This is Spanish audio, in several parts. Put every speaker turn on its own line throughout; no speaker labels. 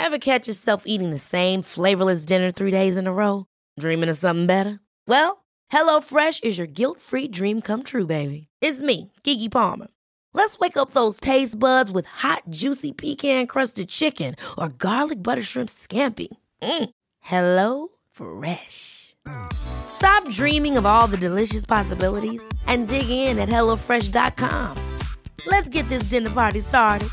Ever catch yourself eating the same flavorless dinner 3 days in a row? Dreaming of something better? Well, HelloFresh is your guilt-free dream come true, baby. It's me, Keke Palmer. Let's wake up those taste buds with hot, juicy pecan-crusted chicken or garlic butter shrimp scampi. Hello Fresh. Stop dreaming of all the delicious possibilities and dig in at HelloFresh.com. Let's get this dinner party started.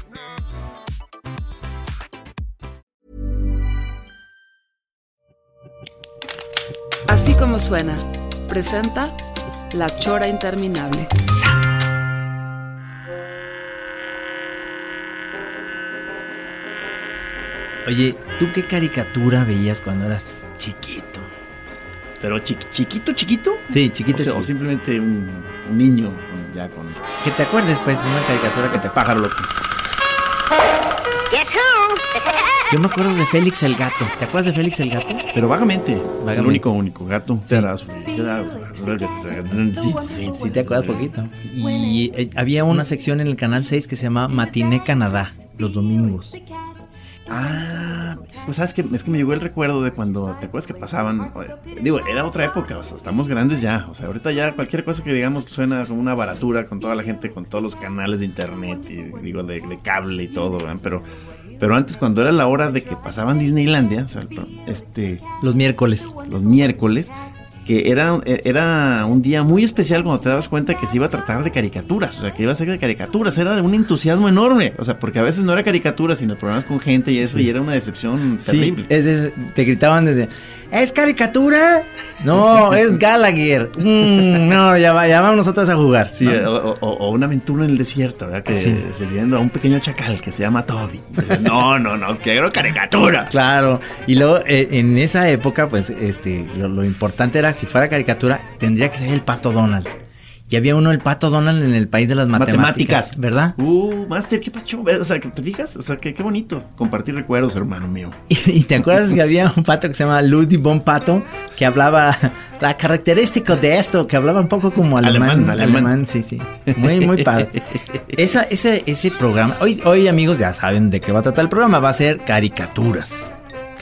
Así como suena, presenta La Chora Interminable.
Oye, ¿tú qué caricatura veías cuando eras chiquito?
¿Pero chiquito?
Sí, chiquito,
o simplemente un niño ya con...
Que te acuerdes, pues, una caricatura que te...
Pájaro loco.
Guess who?
Yo me acuerdo de Félix el Gato. ¿Te acuerdas de Félix el Gato?
Pero vagamente. El único gato.
Sí. Sí, te acuerdas poquito. Y había una sección en el Canal 6 que se llamaba Matiné Canadá, los domingos.
Ah, pues sabes que es que me llegó el recuerdo de cuando, ¿te acuerdas que pasaban? Digo, era otra época, o sea, estamos grandes ya, o sea, ahorita ya cualquier cosa que digamos suena como una baratura con toda la gente, con todos los canales de internet y digo de cable y todo, ¿verdad? Pero antes cuando era la hora de que pasaban Disneylandia, o sea,
Los miércoles,
que era un día muy especial cuando te dabas cuenta que se iba a tratar de caricaturas, o sea, que iba a ser de caricaturas, era un entusiasmo enorme, o sea, porque a veces no era caricatura, sino programas con gente y eso, y era una decepción terrible.
Sí, te gritaban desde, ¿es caricatura? No, es Gallagher. No, ya vamos nosotros a jugar.
Sí, ¿no? o una aventura en el desierto, ¿verdad? Que siguiendo a un pequeño chacal que se llama Toby. No, quiero caricatura.
Claro, y luego en esa época, pues, lo importante era, si fuera caricatura, tendría que ser el Pato Donald. Y había uno, el Pato Donald, en el país de las matemáticas, ¿verdad?
Master, qué pacho, o sea, ¿te fijas? O sea, qué bonito compartir recuerdos, hermano mío.
Y te acuerdas que había un pato que se llama Ludi Bon Pato, que hablaba la característica de esto, que hablaba un poco como alemán, sí. Muy, muy padre. Ese programa, hoy amigos ya saben de qué va a tratar el programa, va a ser caricaturas.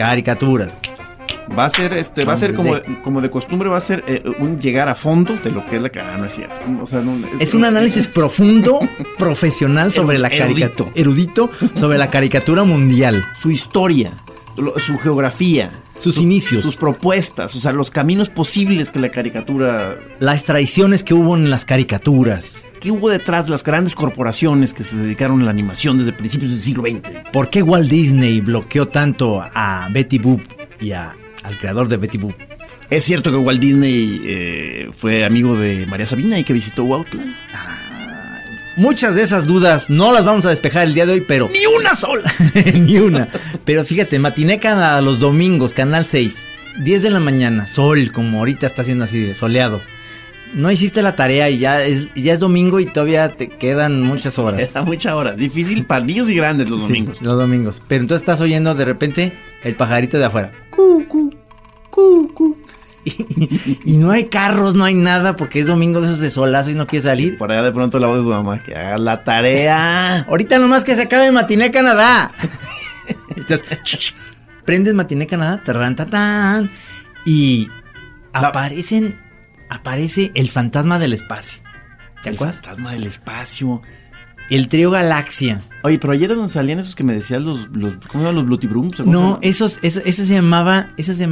Va a ser como de costumbre, va a ser un llegar a fondo de lo que es la no es cierto. O sea,
es un análisis profundo, profesional sobre la caricatura, erudito sobre la caricatura mundial,
su historia, su geografía,
sus inicios,
sus propuestas, o sea, los caminos posibles que la caricatura,
las traiciones que hubo en las caricaturas,
qué hubo detrás de las grandes corporaciones que se dedicaron a la animación desde principios del siglo XX.
¿Por qué Walt Disney bloqueó tanto a Betty Boop y al creador de Betty Boop?
¿Es cierto que Walt Disney fue amigo de María Sabina y que visitó Huautla?
Muchas de esas dudas no las vamos a despejar el día de hoy, pero...
¡Ni una sola!
Ni una. Pero fíjate, Matiné Canadá los domingos, Canal 6, 10 de la mañana, sol, como ahorita está haciendo así, soleado. No hiciste la tarea y ya es domingo y todavía te quedan muchas horas.
Está muchas horas. Difícil para niños y grandes los domingos.
Sí, los domingos. Pero entonces estás oyendo de repente el pajarito de afuera. Cu, cu, cu, cu. Y no hay carros, no hay nada porque es domingo de esos de solazo y no quieres salir.
Por allá de pronto la voz de tu mamá, que hagas la tarea.
Ahorita nomás que se acabe Matiné Canadá. Entonces, prendes Matiné Canadá, tarrantatán, y aparece el fantasma del espacio.
¿Te acuerdas? El fantasma del espacio.
El trío Galaxia.
Oye, pero ayer donde salían esos que me decías los ¿cómo se llaman? Los Blutibrums.
No, ese se llamaba,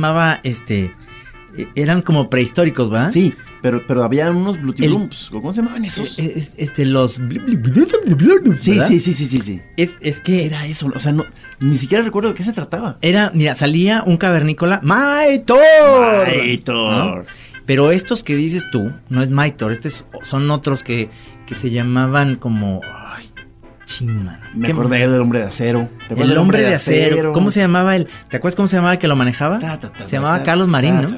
eran como prehistóricos, ¿verdad?
Sí, pero había unos Blutibrums. ¿Cómo se llamaban esos?
Los
Sí. Es que era eso, o sea, no, ni siquiera recuerdo de qué se trataba.
Mira, salía un cavernícola, Maitor. ¿No? Pero estos que dices tú, no es Maitor, son otros que se llamaban como... Ay, chingman.
Me acordé del Hombre de Acero.
El Hombre de Acero. ¿Cómo se llamaba él? ¿Te acuerdas cómo se llamaba el que lo manejaba? Se llamaba Carlos Marín, ¿no?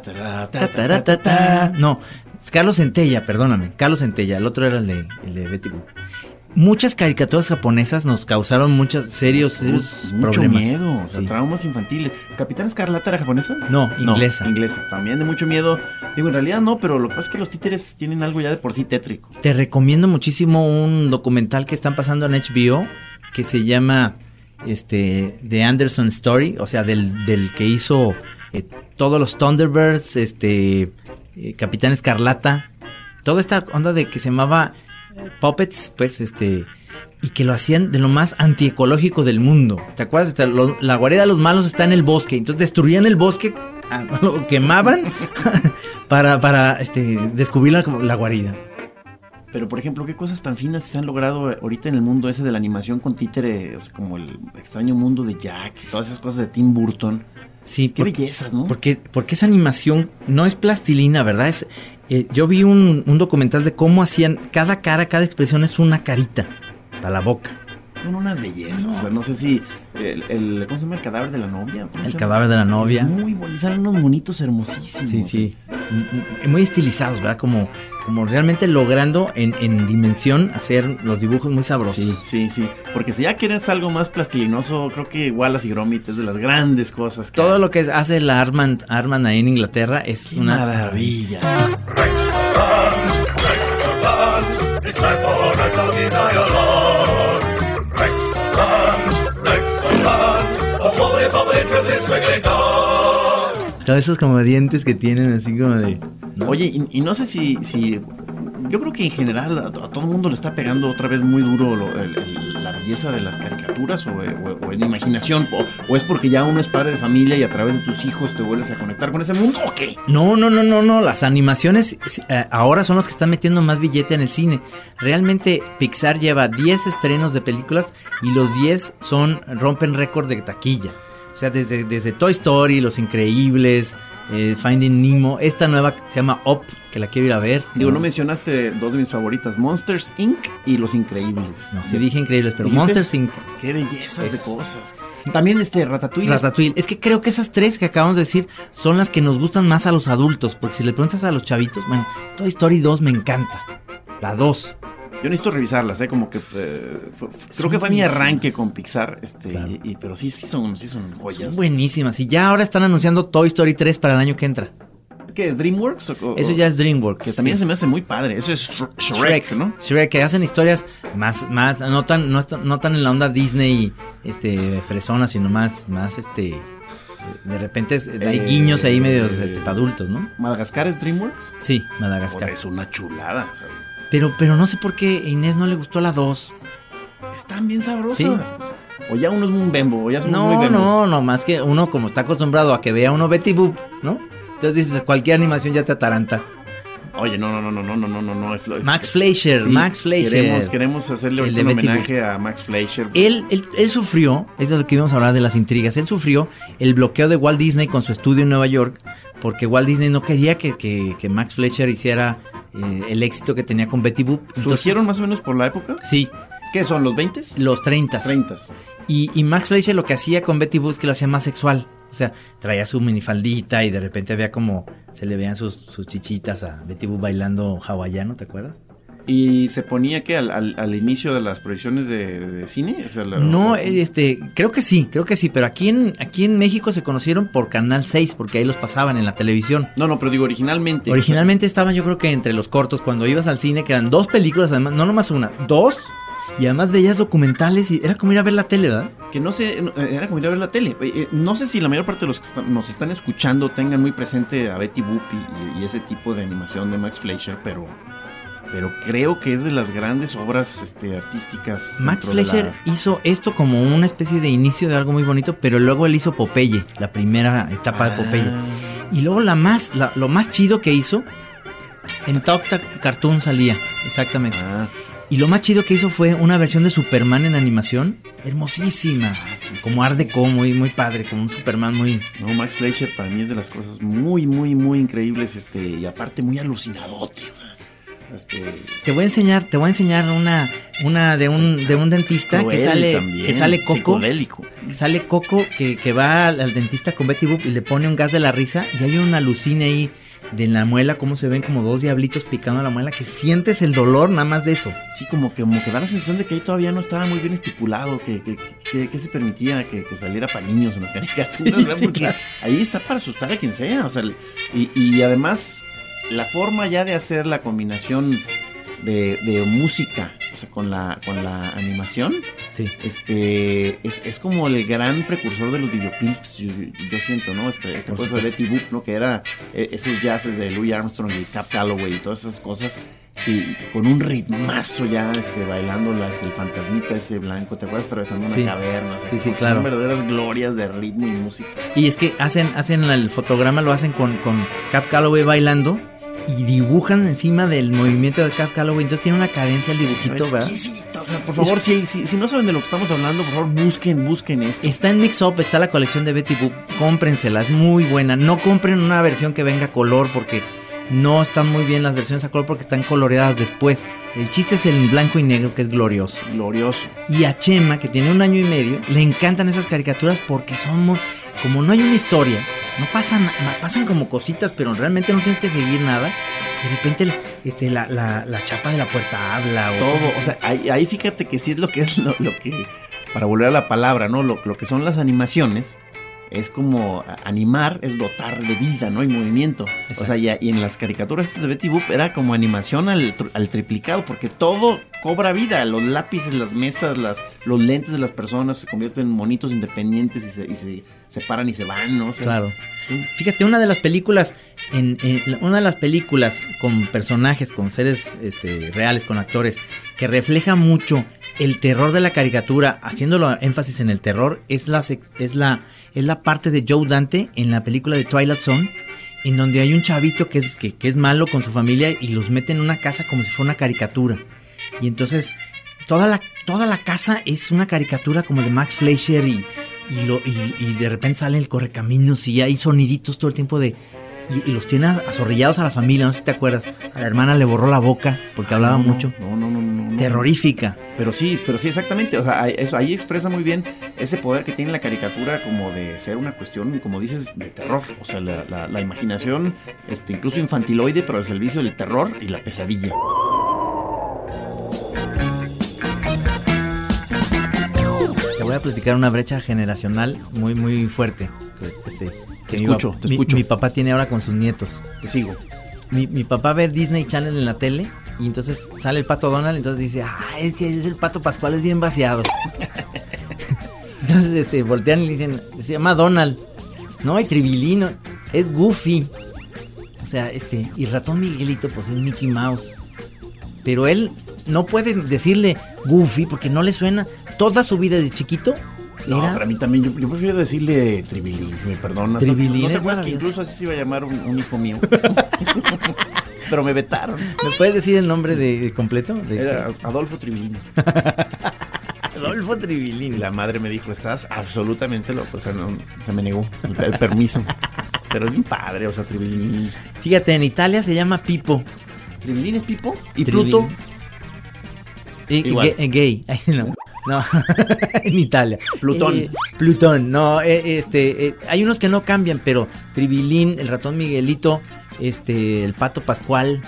No, Carlos Centella, perdóname. Carlos Centella, el otro era el de Betty Boop. Muchas caricaturas japonesas nos causaron mucho problemas.
Mucho miedo, o sea, traumas infantiles. ¿Capitán Escarlata era japonesa?
No, inglesa.
No, inglesa, también de mucho miedo. Digo, en realidad no, pero lo que pasa es que los títeres tienen algo ya de por sí tétrico.
Te recomiendo muchísimo un documental que están pasando en HBO que se llama de Anderson Story, o sea, del que hizo todos los Thunderbirds, Capitán Escarlata, toda esta onda de que se llamaba Puppets, pues, y que lo hacían de lo más antiecológico del mundo. ¿Te acuerdas? La guarida de los malos está en el bosque, entonces destruían el bosque, lo quemaban para descubrir la guarida.
Pero, por ejemplo, ¿qué cosas tan finas se han logrado ahorita en el mundo ese de la animación con títere? O sea, como el extraño mundo de Jack, todas esas cosas de Tim Burton.
Sí,
qué bellezas, ¿no?
Porque esa animación no es plastilina, ¿verdad? Yo vi un documental de cómo hacían cada cara, cada expresión es una carita para la boca.
Son unas bellezas. No. O sea, no sé si ¿cómo se llama? El cadáver de la novia.
El cadáver de la novia.
Es muy bonito. Salen unos monitos hermosísimos.
Sí. Muy estilizados, ¿verdad? Como realmente logrando en dimensión hacer los dibujos muy sabrosos.
Sí. Porque si ya quieres algo más plastilinoso, creo que Wallace y Gromit es de las grandes cosas.
Todo lo que hace la Armand ahí en Inglaterra es una
maravilla.
Todos esos como dientes que tienen así como de... ¿no?
Oye, y no sé si yo creo que en general a todo el mundo le está pegando otra vez muy duro la belleza de las caricaturas o en imaginación, o es porque ya uno es padre de familia y a través de tus hijos te vuelves a conectar con ese mundo, ¿o qué?
No, las animaciones ahora son las que están metiendo más billete en el cine. Realmente Pixar lleva 10 estrenos de películas y los 10 rompen récord de taquilla. O sea, desde Toy Story, Los Increíbles, Finding Nemo, esta nueva se llama Up, que la quiero ir a ver.
Digo, no mencionaste dos de mis favoritas, Monsters, Inc. y Los Increíbles.
No, sí dije Increíbles, pero Monsters, Inc.
Qué bellezas de cosas. También Ratatouille.
Ratatouille. Es que creo que esas tres que acabamos de decir son las que nos gustan más a los adultos, porque si le preguntas a los chavitos, bueno, Toy Story 2 me encanta. La 2.
Yo necesito revisarlas, como que creo que fue mi arranque con Pixar, claro. Pero sí son joyas.
Son buenísimas, y ya ahora están anunciando Toy Story 3 para el año que entra.
¿Qué es DreamWorks?
Eso ya es DreamWorks.
Que también se me hace muy padre. Eso es Shrek, ¿no?
Shrek, que hacen historias más no tan en la onda Disney fresona, sino más de repente hay guiños ahí medios para adultos, ¿no?
¿Madagascar es DreamWorks?
Sí, Madagascar.
Es una chulada, o sea.
Pero no sé por qué a Inés no le gustó la 2.
Están bien sabrosas.
¿Sí?
O ya uno es un bembo, o ya son muy bembos.
No, más que uno como está acostumbrado a que vea uno Betty Boop, ¿no? Entonces dices, cualquier animación ya te ataranta.
Oye, no. Es
Max Fleischer, sí, Max Fleischer.
Queremos hacerle un homenaje a Max Fleischer.
Él sufrió, eso es lo que íbamos a hablar de las intrigas, él sufrió el bloqueo de Walt Disney con su estudio en Nueva York, porque Walt Disney no quería que Max Fleischer hiciera el éxito que tenía con Betty Boop.
¿Surgieron más o menos por la época?
Sí.
¿Qué son, los 20s?
Los 30s. Y Max Fleischer lo que hacía con Betty Boop es que lo hacía más sexual. O sea, traía su minifaldita y de repente había como se le veían sus chichitas a Betty Boop bailando hawaiano, ¿te acuerdas?
¿Y se ponía que al inicio de las proyecciones de cine? O sea,
no, creo que sí, pero aquí en México se conocieron por Canal 6, porque ahí los pasaban en la televisión.
No, pero digo originalmente.
Originalmente estaban, yo creo que entre los cortos, cuando ibas al cine, que eran 2 películas, además, no nomás una, 2, y además veías documentales y era como ir a ver la tele, ¿verdad?
Que no sé, era como ir a ver la tele. No sé si la mayor parte de los que nos están escuchando tengan muy presente a Betty Boop y ese tipo de animación de Max Fleischer, pero creo que es de las grandes obras artísticas.
Max Fleischer hizo esto como una especie de inicio de algo muy bonito, pero luego él hizo Popeye, la primera etapa de Popeye. Y luego lo más chido que hizo, en Top Cartoon salía, exactamente. Y lo más chido que hizo fue una versión de Superman en animación, hermosísima, como Art Deco, muy, muy padre, como un Superman muy...
No, Max Fleischer para mí es de las cosas muy, muy, muy increíbles, y aparte muy alucinadote, o sea.
Te voy a enseñar una de un dentista que sale Coco, que sale Coco que va al dentista con Betty Boop y le pone un gas de la risa y hay una alucina ahí de la muela, como se ven como 2 diablitos picando la muela, que sientes el dolor nada más de eso.
Sí, como que da la sensación de que ahí todavía no estaba muy bien estipulado que se permitía que saliera para niños en las caricaturas, porque claro, ahí está para asustar a quien sea, o sea, y además la forma ya de hacer la combinación de música, o sea, con la animación,
Sí.
Es como el gran precursor de los videoclips, yo siento, ¿no? Este cosa de Betty Boop, ¿no? Que era esos jazzes de Louis Armstrong y Cab Calloway y todas esas cosas. Y con un ritmazo ya, bailando el fantasmita ese blanco, ¿te acuerdas? Atravesando una caverna. O sea,
sí, claro.
Son verdaderas glorias de ritmo y música.
Y es que hacen el fotograma, lo hacen con Cab Calloway bailando y dibujan encima del movimiento de Cab Calloway, entonces tiene una cadencia el dibujito, ¿verdad?
Exquisito, o sea, por favor, si no saben de lo que estamos hablando, por favor, busquen esto.
Está en Mix Up, está la colección de Betty Boop, cómprensela, es muy buena. No compren una versión que venga a color porque no están muy bien las versiones a color porque están coloreadas después. El chiste es el blanco y negro, que es glorioso.
Glorioso.
Y a Chema, que tiene 1 año y medio, le encantan esas caricaturas porque son como no hay una historia, no pasan como cositas, pero realmente no tienes que seguir nada. De repente la chapa de la puerta habla o
todo, o sea, ahí fíjate que sí es lo que para volver a la palabra, ¿no? Lo que son las animaciones. Es como animar, es dotar de vida, ¿no? Y movimiento. Exacto. O sea, y en las caricaturas de Betty Boop era como animación al triplicado, porque todo cobra vida. Los lápices, las mesas, los lentes de las personas se convierten en monitos independientes y se separan y se van, ¿no? O sea,
claro. Fíjate, una de las películas con personajes, con seres reales, con actores, que refleja mucho el terror de la caricatura, haciéndolo énfasis en el terror, es la parte de Joe Dante en la película de Twilight Zone, en donde hay un chavito que es malo con su familia y los mete en una casa como si fuera una caricatura. Y entonces toda la casa es una caricatura como de Max Fleischer y de repente sale el correcaminos y hay soniditos todo el tiempo y los tiene azorrillados a la familia. No sé si te acuerdas, a la hermana le borró la boca porque hablaba mucho.
No.
Terrorífica.
Pero sí, exactamente. O sea, ahí expresa muy bien ese poder que tiene la caricatura como de ser una cuestión, como dices, de terror. O sea, la imaginación, incluso infantiloide, pero al servicio del terror y la pesadilla.
Te voy a platicar una brecha generacional muy, muy fuerte.
Te escucho.
Mi papá tiene ahora con sus nietos.
Te sigo.
Mi papá ve Disney Channel en la tele y entonces sale el Pato Donald, entonces dice, es que es el Pato Pascual, es bien vaciado. Entonces voltean y le dicen, se llama Donald. No, hay Tribilino, es Goofy. O sea, y Ratón Miguelito, pues es Mickey Mouse. Pero él no puede decirle Goofy porque no le suena. Toda su vida de chiquito
No, para mí también, yo prefiero decirle Tribilín, si me perdonas.
Tribilín,
¿No te acuerdas que incluso así se iba a llamar un hijo mío? Pero me vetaron.
¿Me puedes decir el nombre de completo?
Era Adolfo Tribilín.
Adolfo Tribilín.
Y la madre me dijo, estás absolutamente loco. O sea, no, se me negó el permiso. Pero es bien padre, o sea, Tribilín.
Fíjate, en Italia se llama Pipo.
¿Tribilín es Pipo? ¿Y
Tribilín.
Pluto?
Gay. Ay, no, en Italia.
Plutón.
Plutón, no, hay unos que no cambian, pero Tribilín, el Ratón Miguelito, el Pato Pascual,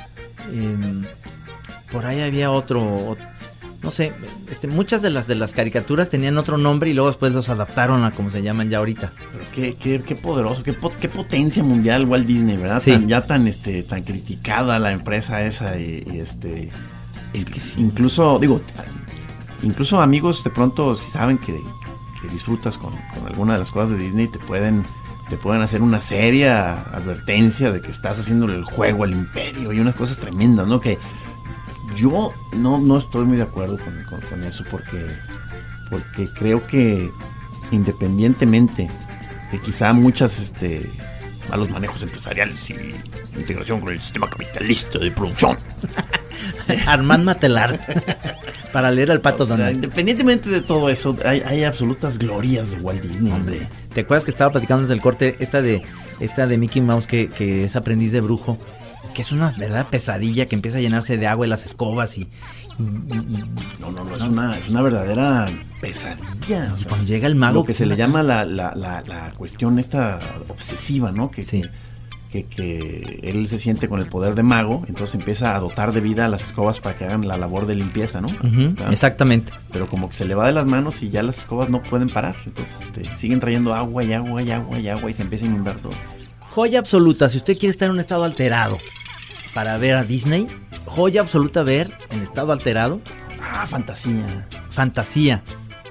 por ahí había otro, no sé, muchas de las caricaturas tenían otro nombre y luego después los adaptaron a como se llaman ya ahorita.
Pero qué poderoso, qué potencia mundial Walt Disney, ¿verdad?
Sí.
Tan criticada la empresa esa y
es que sí.
Incluso amigos de pronto si saben que disfrutas con alguna de las cosas de Disney te pueden hacer una seria advertencia de que estás haciéndole el juego al imperio y unas cosas tremendas, ¿no? Que yo no estoy muy de acuerdo con eso porque creo que independientemente de quizá muchas malos manejos empresariales y integración con el sistema capitalista de producción.
Armand Matelar para leer al Pato Donald.
Independientemente de todo eso, hay absolutas glorias de Walt Disney, hombre.
¿Te acuerdas que estaba platicando desde el corte esta de Mickey Mouse que es aprendiz de brujo? Que es una verdad pesadilla que empieza a llenarse de agua y las escobas y
no, es una verdadera pesadilla. O sea,
cuando llega el mago,
lo que se le llama la cuestión esta obsesiva, ¿no? Que él se siente con el poder de mago, entonces empieza a dotar de vida a las escobas para que hagan la labor de limpieza, ¿no?
Uh-huh, exactamente.
Pero como que se le va de las manos y ya las escobas no pueden parar, entonces siguen trayendo agua y agua y agua y agua y se empieza a inundar todo.
Joya absoluta, si usted quiere estar en un estado alterado para ver a Disney, joya absoluta ver en estado alterado.
Fantasía.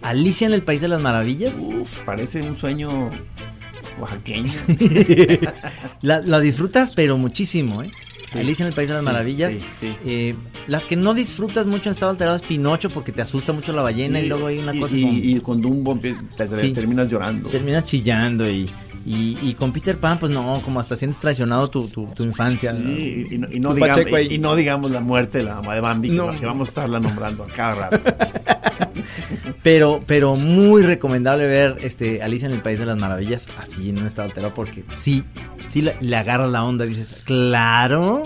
Alicia en el País de las Maravillas.
Uf, parece un sueño oaxaqueño.
La disfrutas, pero muchísimo, ¿eh?
Sí.
Alicia en el País de las Maravillas.
Sí.
Las que no disfrutas mucho en estado alterado es Pinocho, porque te asusta mucho la ballena, y luego hay una cosa
y con Dumbo terminas llorando.
Terminas chillando y con Peter Pan, pues no, como hasta sientes traicionado tu infancia.
Sí,
¿no?
y no digamos la muerte de la mamá de Bambi, que vamos a estarla nombrando a cada rato.
Pero muy recomendable ver Alicia en el País de las Maravillas así en un estado alterado, porque sí le agarras la onda y dices, claro,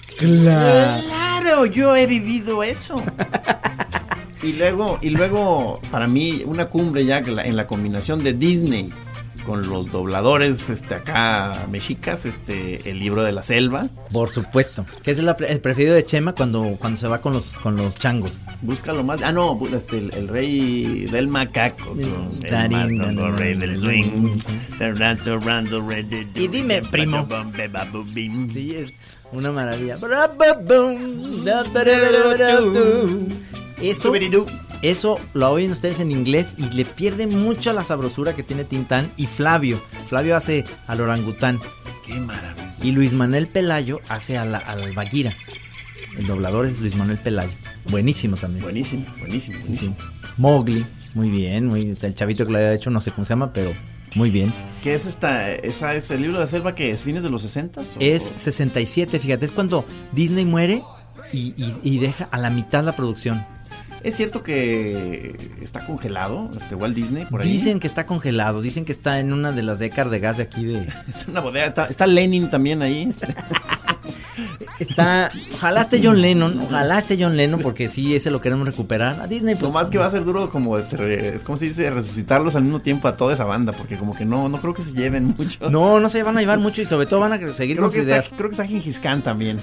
yo he vivido eso. y luego para mí una cumbre ya en la combinación de Disney con los dobladores acá mexicas, el libro de la selva.
Por supuesto, que es el preferido de Chema cuando se va con los changos.
Búscalo más. El rey del macaco. El rey del swing.
Y dime, primo. Sí, es una maravilla. Eso lo oyen ustedes en inglés y le pierde mucho la sabrosura que tiene Tintán y Flavio. Flavio hace al orangután.
Qué maravilla.
Y Luis Manuel Pelayo hace al Bagheera. El doblador es Luis Manuel Pelayo. Buenísimo también.
Buenísimo.
Sí. Mowgli, muy bien. El chavito que lo había hecho, no sé cómo se llama, pero muy bien.
¿Qué es esa es el libro de la selva que es fines de los 60s?
Es 67, fíjate, es cuando Disney muere y deja a la mitad la producción.
¿Es cierto que está congelado Walt Disney por ahí?
Dicen que está congelado, dicen que está en una de las décadas de gas de aquí de...
Es una bodega, está Lenin también ahí.
Ojalá esté John Lennon, porque sí, ese lo queremos recuperar. A Disney, pues...
Lo más que va a ser duro como es como si dice resucitarlos al mismo tiempo a toda esa banda, porque como que no creo que se lleven mucho.
No se van a llevar mucho y sobre todo van a seguir con sus ideas.
Creo que está Gengis Khan también.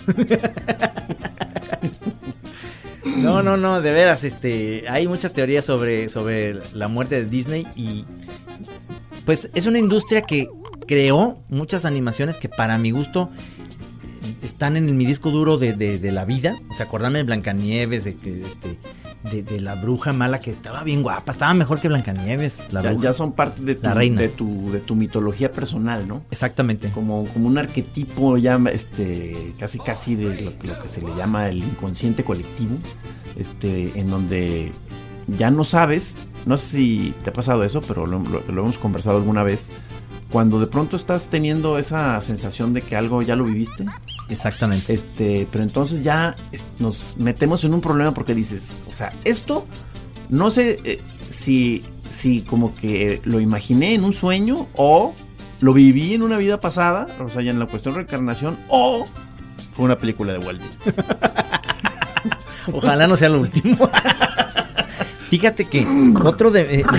No, de veras, hay muchas teorías sobre la muerte de Disney y pues es una industria que creó muchas animaciones que para mi gusto están en mi disco duro de la vida. O sea, acordarme de Blancanieves, de la bruja mala que estaba bien guapa, estaba mejor que Blancanieves, la bruja.
Ya son parte de
la reina.
De tu mitología personal, ¿no?
Exactamente.
Como un arquetipo ya casi de lo que se le llama el inconsciente colectivo, en donde ya no sabes, no sé si te ha pasado eso, pero lo hemos conversado alguna vez. Cuando de pronto estás teniendo esa sensación de que algo ya lo viviste.
Exactamente.
Pero entonces ya nos metemos en un problema porque dices, o sea, esto no sé si como que lo imaginé en un sueño o lo viví en una vida pasada, o sea, ya en la cuestión de reencarnación, o fue una película de Walt Disney.
Ojalá no sea lo último. Fíjate que otro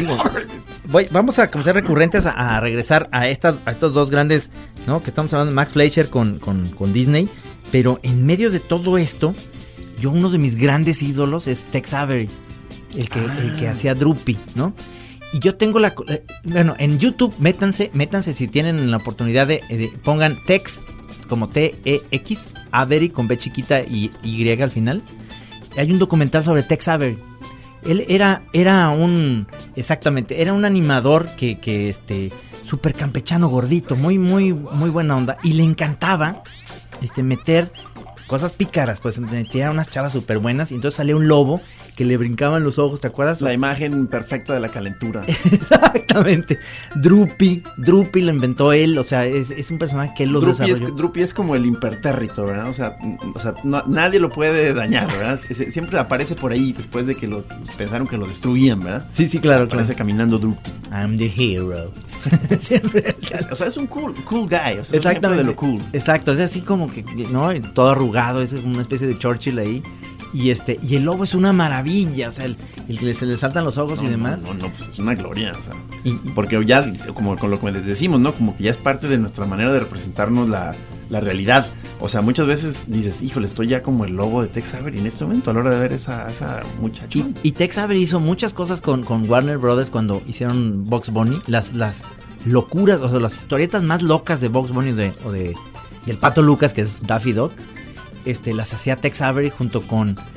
vamos a ser recurrentes a regresar a estos dos grandes, ¿no? Que estamos hablando de Max Fleischer con Disney, pero en medio de todo esto, uno de mis grandes ídolos es Tex Avery, el que hacía Droopy, ¿no? Y yo tengo en YouTube, métanse si tienen la oportunidad pongan Tex como T-E-X, Avery con B chiquita y Y al final. Hay un documental sobre Tex Avery. Él era un animador que súper campechano, gordito, muy, muy, muy buena onda. Y le encantaba meter cosas pícaras, pues metía unas chavas súper buenas. Y entonces salía un lobo que le brincaban los ojos, ¿te acuerdas?
La imagen perfecta de la calentura.
Exactamente. Droopy lo inventó él, o sea, es un personaje que él lo desarrolló.
Droopy es como el impertérrito, ¿verdad? O sea nadie lo puede dañar, ¿verdad? Siempre aparece por ahí después de que pensaron que lo destruían, ¿verdad?
Sí, claro.
Aparece caminando Droopy.
I'm the hero. Siempre.
O sea, es un cool guy. O sea,
exactamente.
De lo cool.
Exacto, es así como que, ¿no? Todo arrugado, es una especie de Churchill ahí. Y el lobo es una maravilla, o sea, el que se le saltan los ojos y demás.
No, pues es una gloria, o sea. Porque ya, como con lo que decimos, ¿no? Como que ya es parte de nuestra manera de representarnos la realidad. O sea, muchas veces dices, híjole, estoy ya como el lobo de Tex Avery en este momento a la hora de ver esa muchacha.
Y Tex Avery hizo muchas cosas con Warner Brothers cuando hicieron Bugs Bunny. Las locuras, o sea, las historietas más locas de Bugs Bunny y el Pato Lucas, que es Daffy Duck. Las hacía Tex Avery junto con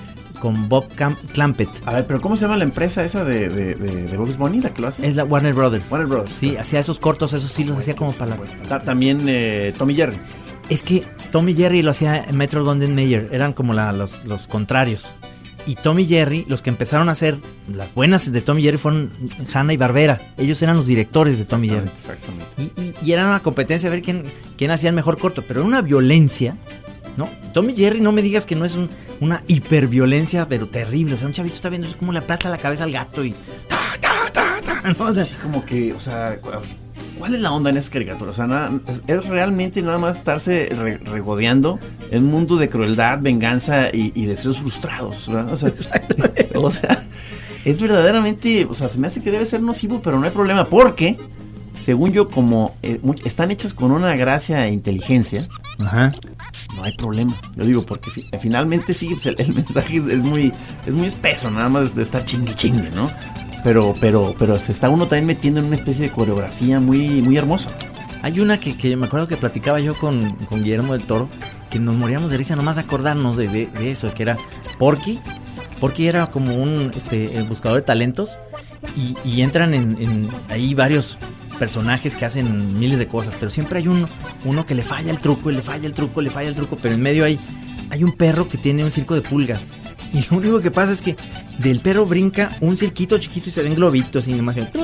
con Bob Clampett.
A ver, pero ¿cómo se llama la empresa esa de Bugs Bunny, la que lo hace?
Es la Warner Brothers.
Warner Brothers.
Sí, hacía esos cortos, esos sí los hacía como para
También Tom y Jerry.
Es que Tom y Jerry lo hacía Metro Goldwyn Mayer, eran como los contrarios. Y Tom y Jerry, los que empezaron a hacer las buenas de Tom y Jerry fueron Hanna-Barbera. Ellos eran los directores de Tom y Jerry.
Exactamente.
Y era una competencia a ver quién hacía el mejor corto. Pero era una violencia, ¿no? Tom y Jerry, no me digas que no es una hiperviolencia, pero terrible. O sea, un chavito está viendo cómo le aplasta la cabeza al gato y...
¿no? O sea, como que, o sea... ¿Cuál es la onda en esa caricatura? O sea, es realmente nada más estarse regodeando en un mundo de crueldad, venganza y deseos frustrados, ¿verdad? O sea, es verdaderamente, o sea, se me hace que debe ser nocivo, pero no hay problema, porque, según yo, como están hechas con una gracia e inteligencia,
ajá,
no hay problema. Yo digo, porque finalmente sí, pues el mensaje es muy espeso, nada más de estar chingue, ¿no? Pero se está uno también metiendo en una especie de coreografía muy, muy hermosa.
Hay una que me acuerdo que platicaba yo con Guillermo del Toro, que nos moríamos de risa nomás acordarnos de eso, que era Porky. Porky era como el buscador de talentos y entran en ahí varios personajes que hacen miles de cosas, pero siempre hay uno que le falla el truco, pero en medio hay un perro que tiene un circo de pulgas. Y lo único que pasa es que del perro brinca un cirquito chiquito y se ven globitos y nomás. Es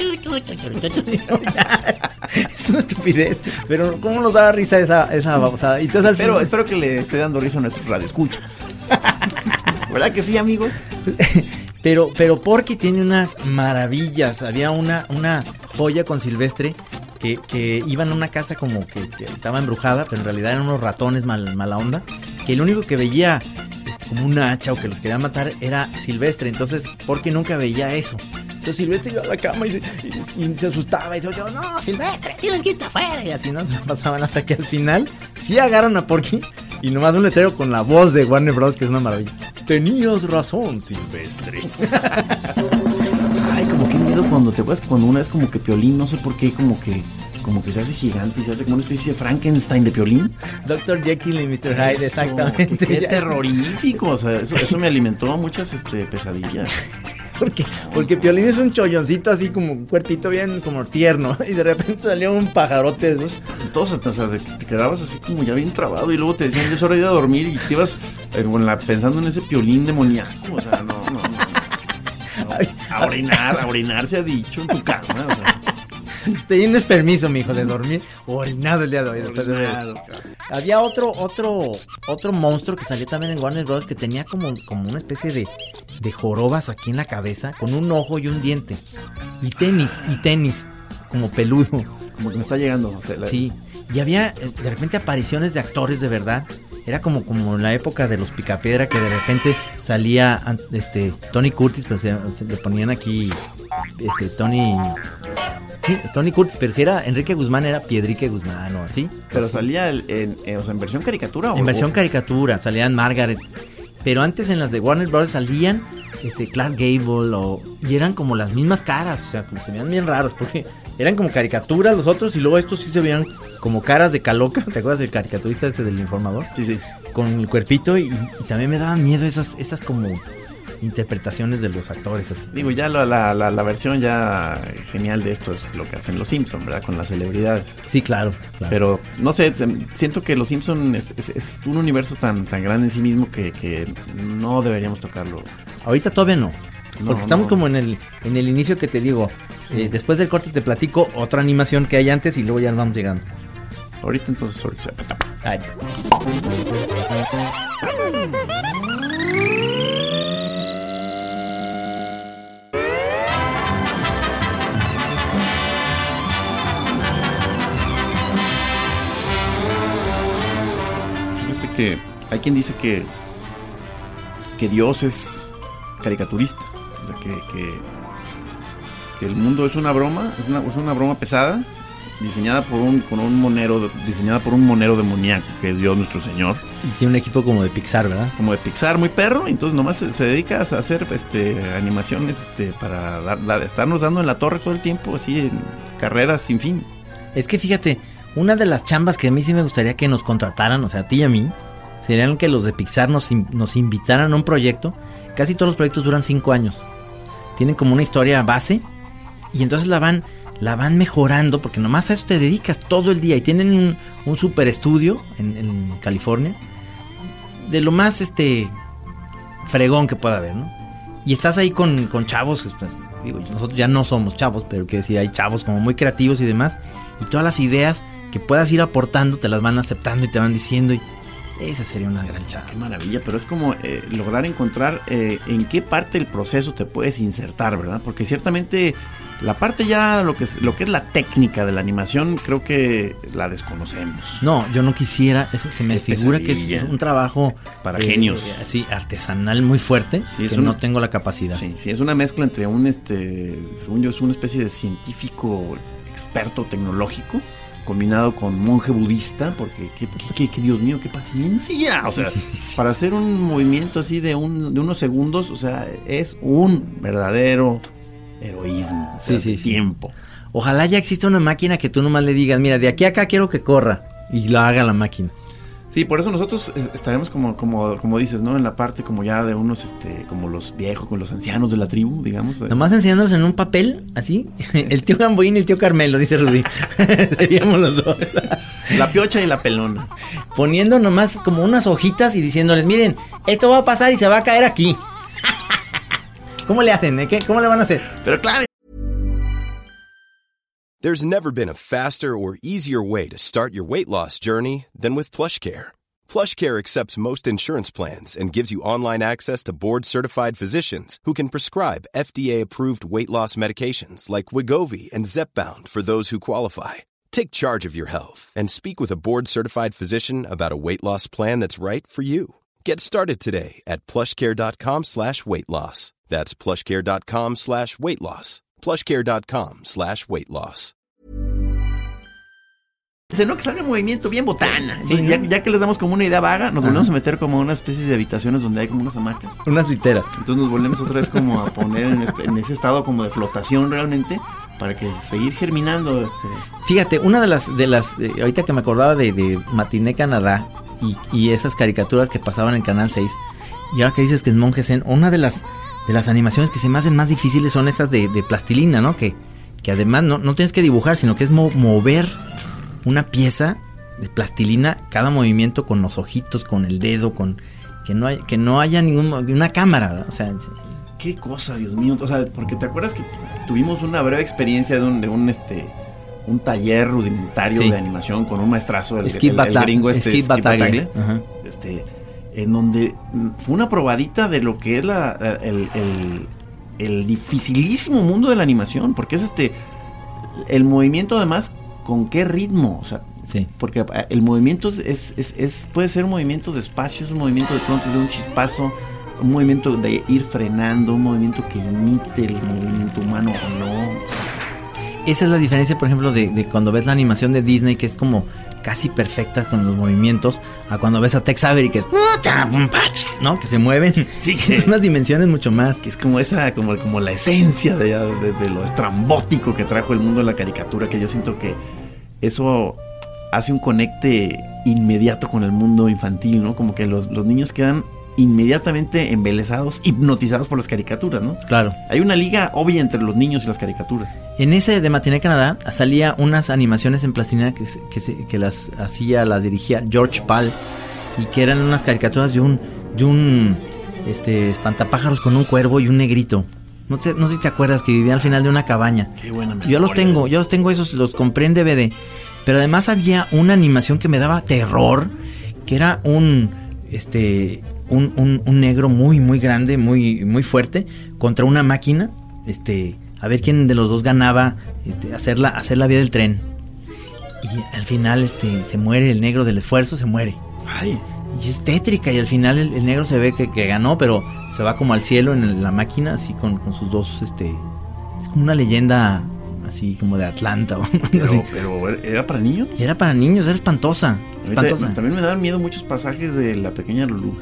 una estupidez, pero ¿cómo nos daba risa esa babosada? Y entonces
espero que le esté dando risa a nuestros radioescuchas. ¿Verdad que sí, amigos?
Pero Porky tiene unas maravillas. Había una joya con Silvestre que iban a una casa como que estaba embrujada, pero en realidad eran unos ratones mala onda, que el único que veía como un hacha o que los quería matar era Silvestre. Entonces Porky nunca veía eso. Entonces Silvestre iba a la cama y se asustaba y se decía, no, Silvestre, tienes que irte afuera. Y así no se pasaban hasta que al final sí agarran a Porky y nomás un letrero con la voz de Warner Bros. Que es una maravilla. Tenías razón, Silvestre.
Ay, como que miedo cuando una vez como que Piolín, no sé por qué, como que se hace gigante y se hace como una especie de Frankenstein de Piolín.
Dr. Jekyll y Mr. Hyde, eso, exactamente.
Qué terrorífico, o sea, eso me alimentó muchas pesadillas.
Porque Piolín es un cholloncito así como un cuerpito bien como tierno y de repente salió un pajarote.
Entonces hasta te quedabas así como ya bien trabado y luego te decían ya es hora de ir a dormir y te ibas pensando en ese Piolín demoníaco, o sea, no. A orinar se ha dicho en tu cama, o sea.
Tienes permiso, mijo, de dormir orinado el día de hoy. Había otro monstruo que salió también en Warner Bros. Que tenía como una especie de jorobas aquí en la cabeza, con un ojo y un diente. Y tenis, como peludo.
Como que me está llegando. O sea,
sí, y había de repente apariciones de actores de verdad. Era como en la época de los Picapiedra, que de repente salía Tony Curtis, pero se le ponían aquí Tony Curtis, pero si era Enrique Guzmán, era Piedrique Guzmán o así.
Pero así. Salía en versión caricatura o...
En versión caricatura, salían Margaret. Pero antes en las de Warner Bros. Salían Clark Gable y eran como las mismas caras, o sea, como se veían bien raros, porque eran como caricaturas los otros y luego estos sí se veían como caras de Caloca. ¿Te acuerdas del caricaturista del Informador?
Sí.
Con el cuerpito y también me daban miedo esas como interpretaciones de los actores así.
Digo, ya la versión ya genial de esto es lo que hacen los Simpson, ¿verdad? Con las celebridades.
Sí, claro.
Pero, no sé, siento que los Simpson es un universo tan grande en sí mismo que no deberíamos tocarlo.
Ahorita todavía no. Porque estamos como en el inicio que te digo. Sí. Después del corte te platico otra animación que hay antes y luego ya nos vamos llegando.
Ahorita.
Ay.
Fíjate que hay quien dice que Dios es caricaturista, o sea que el mundo es una broma, es una broma pesada, diseñada por un monero demoníaco que es Dios nuestro Señor.
Y tiene un equipo como de Pixar, ¿verdad?
Como de Pixar, muy perro, entonces nomás se dedica a hacer animaciones para estarnos dando en la torre todo el tiempo, así en carreras sin fin.
Es que fíjate, una de las chambas que a mí sí me gustaría que nos contrataran, o sea, a ti y a mí, serían que los de Pixar nos invitaran a un proyecto casi todos los proyectos duran 5 años. Tienen como una historia base y entonces la van mejorando porque nomás a eso te dedicas todo el día. Y tienen un super estudio en California de lo más fregón que pueda haber, ¿no? Y estás ahí con chavos, pues, digo, nosotros ya no somos chavos, pero que sí hay chavos como muy creativos y demás, y todas las ideas que puedas ir aportando te las van aceptando y te van diciendo, y esa sería una gran chava.
Qué maravilla, pero es como lograr encontrar en qué parte del proceso te puedes insertar, ¿verdad? Porque ciertamente la parte ya, lo que es la técnica de la animación, creo que la desconocemos.
No, yo no quisiera, se me figura
pesadilla.
Que es un trabajo
para genios.
Así, artesanal muy fuerte,
sí,
que no tengo la capacidad.
Sí, es una mezcla entre según yo, es una especie de científico experto tecnológico combinado con monje budista, porque qué Dios mío, qué paciencia, o sea, sí. Para hacer un movimiento así de unos segundos, o sea, es un verdadero heroísmo, o sea, tiempo.
Ojalá ya exista una máquina que tú nomás le digas, mira, de aquí a acá quiero que corra, y lo haga la máquina.
Sí, por eso nosotros estaremos como dices, ¿no? En la parte como ya de unos, como los viejos, con los ancianos de la tribu, digamos.
Nomás enseñándolos en un papel, así. El tío Gamboín y el tío Carmelo, dice Rudy. Seríamos los dos.
La piocha y la pelona.
Poniendo nomás como unas hojitas y diciéndoles, miren, esto va a pasar y se va a caer aquí. ¿Cómo le hacen? ¿Cómo le van a hacer?
Pero claro.
There's never been a faster or easier way to start your weight loss journey than with PlushCare. PlushCare accepts most insurance plans and gives you online access to board-certified physicians who can prescribe FDA-approved weight loss medications like Wegovy and Zepbound for those who qualify. Take charge of your health and speak with a board-certified physician about a weight loss plan that's right for you. Get started today at plushcare.com/weightloss. That's plushcare.com/weightloss. plushcare.com/weightloss.
No, que salga en movimiento bien botana. Sí, ya que les damos como una idea vaga, nos volvemos a meter como una especie de habitaciones donde hay como unas hamacas.
Unas literas.
Entonces nos volvemos otra vez como a poner en ese estado como de flotación realmente, para que seguir germinando.
Fíjate, una de las ahorita que me acordaba de Matiné Canadá y esas caricaturas que pasaban en Canal 6, y ahora que dices que es Monje Zen, una de las animaciones que se me hacen más difíciles son esas de plastilina, ¿no? Que además no tienes que dibujar, sino que es mover una pieza de plastilina, cada movimiento con los ojitos, con el dedo, con que no haya una cámara, o sea,
qué cosa, Dios mío, o sea, porque te acuerdas que tuvimos una breve experiencia de un taller rudimentario de animación con un maestrazo, el gringo Skip Battaglia, en donde fue una probadita de lo que es el dificilísimo mundo de la animación, porque es el movimiento, además, con qué ritmo, o sea, sí. Porque el movimiento puede ser un movimiento de espacio, es un movimiento de pronto de un chispazo, un movimiento de ir frenando, un movimiento que imite el movimiento humano o no.
Esa es la diferencia, por ejemplo, de cuando ves la animación de Disney, que es como casi perfecta con los movimientos, a cuando ves a Tex Avery, que es, ¿no? Que se mueven, sí, que unas dimensiones mucho más.
Que es como esa, como la esencia de lo estrambótico que trajo el mundo de la caricatura, que yo siento que eso hace un conecte inmediato con el mundo infantil, ¿no? Como que los niños quedan inmediatamente embelesados, hipnotizados por las caricaturas, ¿no?
Claro.
Hay una liga obvia entre los niños y las caricaturas.
En ese de Matiné Canadá salía unas animaciones en plastilina que las dirigía George Pal, y que eran unas caricaturas de un espantapájaros con un cuervo y un negrito. No sé si te acuerdas, que vivía al final de una cabaña.
Qué buena memoria.
Yo los tengo esos, los compré en DVD. Pero además había una animación que me daba terror, que era un negro muy muy grande, muy muy fuerte, contra una máquina, a ver quién de los dos ganaba, hacer la vía del tren. Y al final se muere el negro del esfuerzo, se muere.
Ay.
Y es tétrica, y al final el negro se ve que ganó, pero se va como al cielo en la máquina, así con sus dos, es como una leyenda así como de Atlanta.
Pero ¿era para niños?
Era para niños, era espantosa.
También me daban miedo muchos pasajes de La Pequeña Lulú.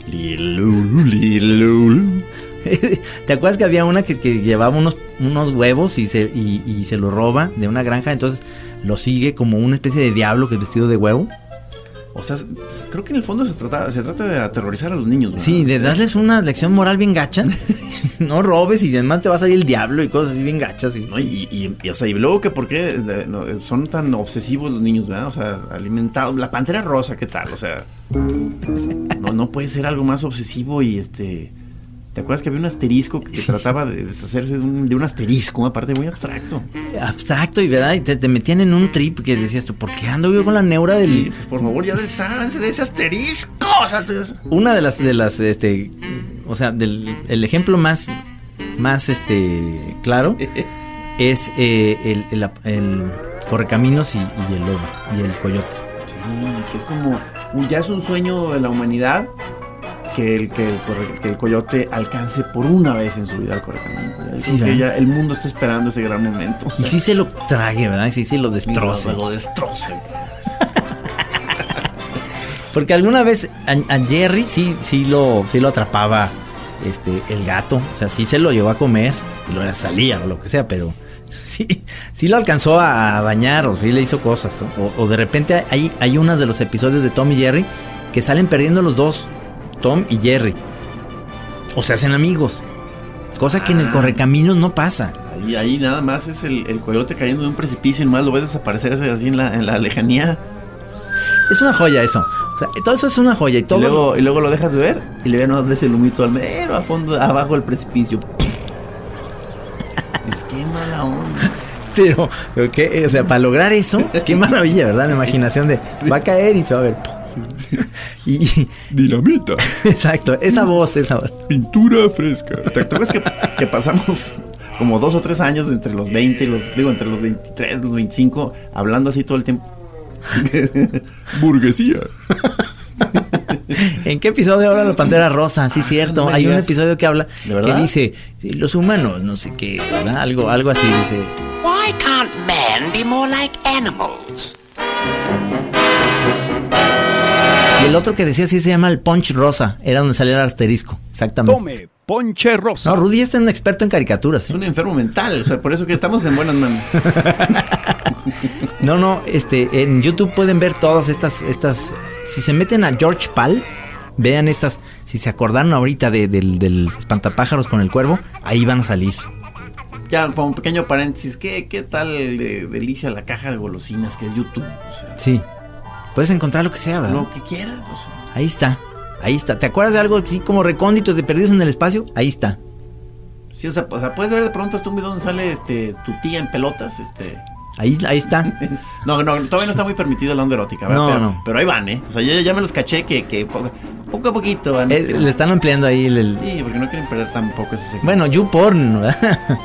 Lulú.
¿Te acuerdas que había una que llevaba unos huevos y se lo roba de una granja? Entonces lo sigue como una especie de diablo que es vestido de huevo.
O sea, creo que en el fondo se trata de aterrorizar a los niños, ¿no?
Sí, de darles una lección moral bien gacha. No robes y además te va a salir el diablo y cosas así bien gachas. Sí.
¿No? Y luego que por qué son tan obsesivos los niños, ¿verdad? O sea, alimentados. La Pantera Rosa, ¿qué tal? O sea, no puede ser algo más obsesivo y ¿te acuerdas que había un asterisco que trataba de deshacerse de un asterisco? Aparte muy abstracto.
Abstracto y verdad, y te metían en un trip que decías tú, ¿por qué ando yo con la neura del...?
Sí, pues por favor, ya desháganse de ese asterisco. O sea,
una de las o sea, el ejemplo más claro es el Correcaminos y el lobo y el coyote.
Sí, que es como ya es un sueño de la humanidad que el coyote alcance por una vez en su vida al Correcaminos. Sí, que ya el mundo está esperando ese gran momento.
O sea, y sí se lo trague, ¿verdad? Y sí lo destroce.
Lo destroce.
Porque alguna vez a Jerry sí lo atrapaba el gato. O sea, sí se lo llevó a comer y lo salía o lo que sea, pero sí lo alcanzó a dañar o sí le hizo cosas, ¿no? O de repente hay unos de los episodios de Tom y Jerry que salen perdiendo los dos, Tom y Jerry, o se hacen amigos, cosa que en el Correcaminos no pasa.
Ahí nada más es el coyote cayendo de un precipicio y nomás lo ves desaparecer así en la lejanía.
Es una joya eso. O sea, todo eso es una joya. Y
luego lo dejas de ver y le ves el humito al mero a fondo, abajo del precipicio. Es que mala onda.
Pero ¿qué? O sea, para lograr eso, qué maravilla, ¿verdad? La imaginación de va a caer y se va a ver. Y
dinamita.
Exacto, esa voz.
Pintura fresca. ¿Te acuerdas que pasamos como 2 o 3 años entre los 20 y entre los 23, los 25, hablando así todo el tiempo? Burguesía.
¿En qué episodio habla la Pantera Rosa? Sí, cierto. Hay un episodio que habla, que dice los humanos, no sé qué, ¿verdad? Algo así dice.
Why can't man be more like animals?
Y el otro que decía así se llama el Punch Rosa. Era donde salía el asterisco. Exactamente.
Tome, Ponche Rosa.
No, Rudy es un experto en caricaturas.
Es un enfermo mental. O sea, por eso que estamos en buenas manos.
No, en YouTube pueden ver todas estas. Si se meten a George Pal, vean estas. Si se acordaron ahorita del espantapájaros con el cuervo, ahí van a salir.
Ya, como un pequeño paréntesis, ¿qué tal de delicia la caja de golosinas que es YouTube? O sea,
sí. Puedes encontrar lo que sea, ¿verdad?
Lo que quieras, o sea.
Ahí está. ¿Te acuerdas de algo así como recóndito de perdidos en el espacio? Ahí está.
Sí, o sea, puedes ver de pronto hasta un video donde sale tu tía en pelotas,
Ahí está.
No, todavía no está muy permitido la onda erótica, ¿verdad?
No.
Pero ahí van, ¿eh? O sea, yo ya me los caché que poco a poquito van.
Le están ampliando ahí
Sí, porque no quieren perder tampoco ese segmento.
Bueno, YouPorn, ¿verdad?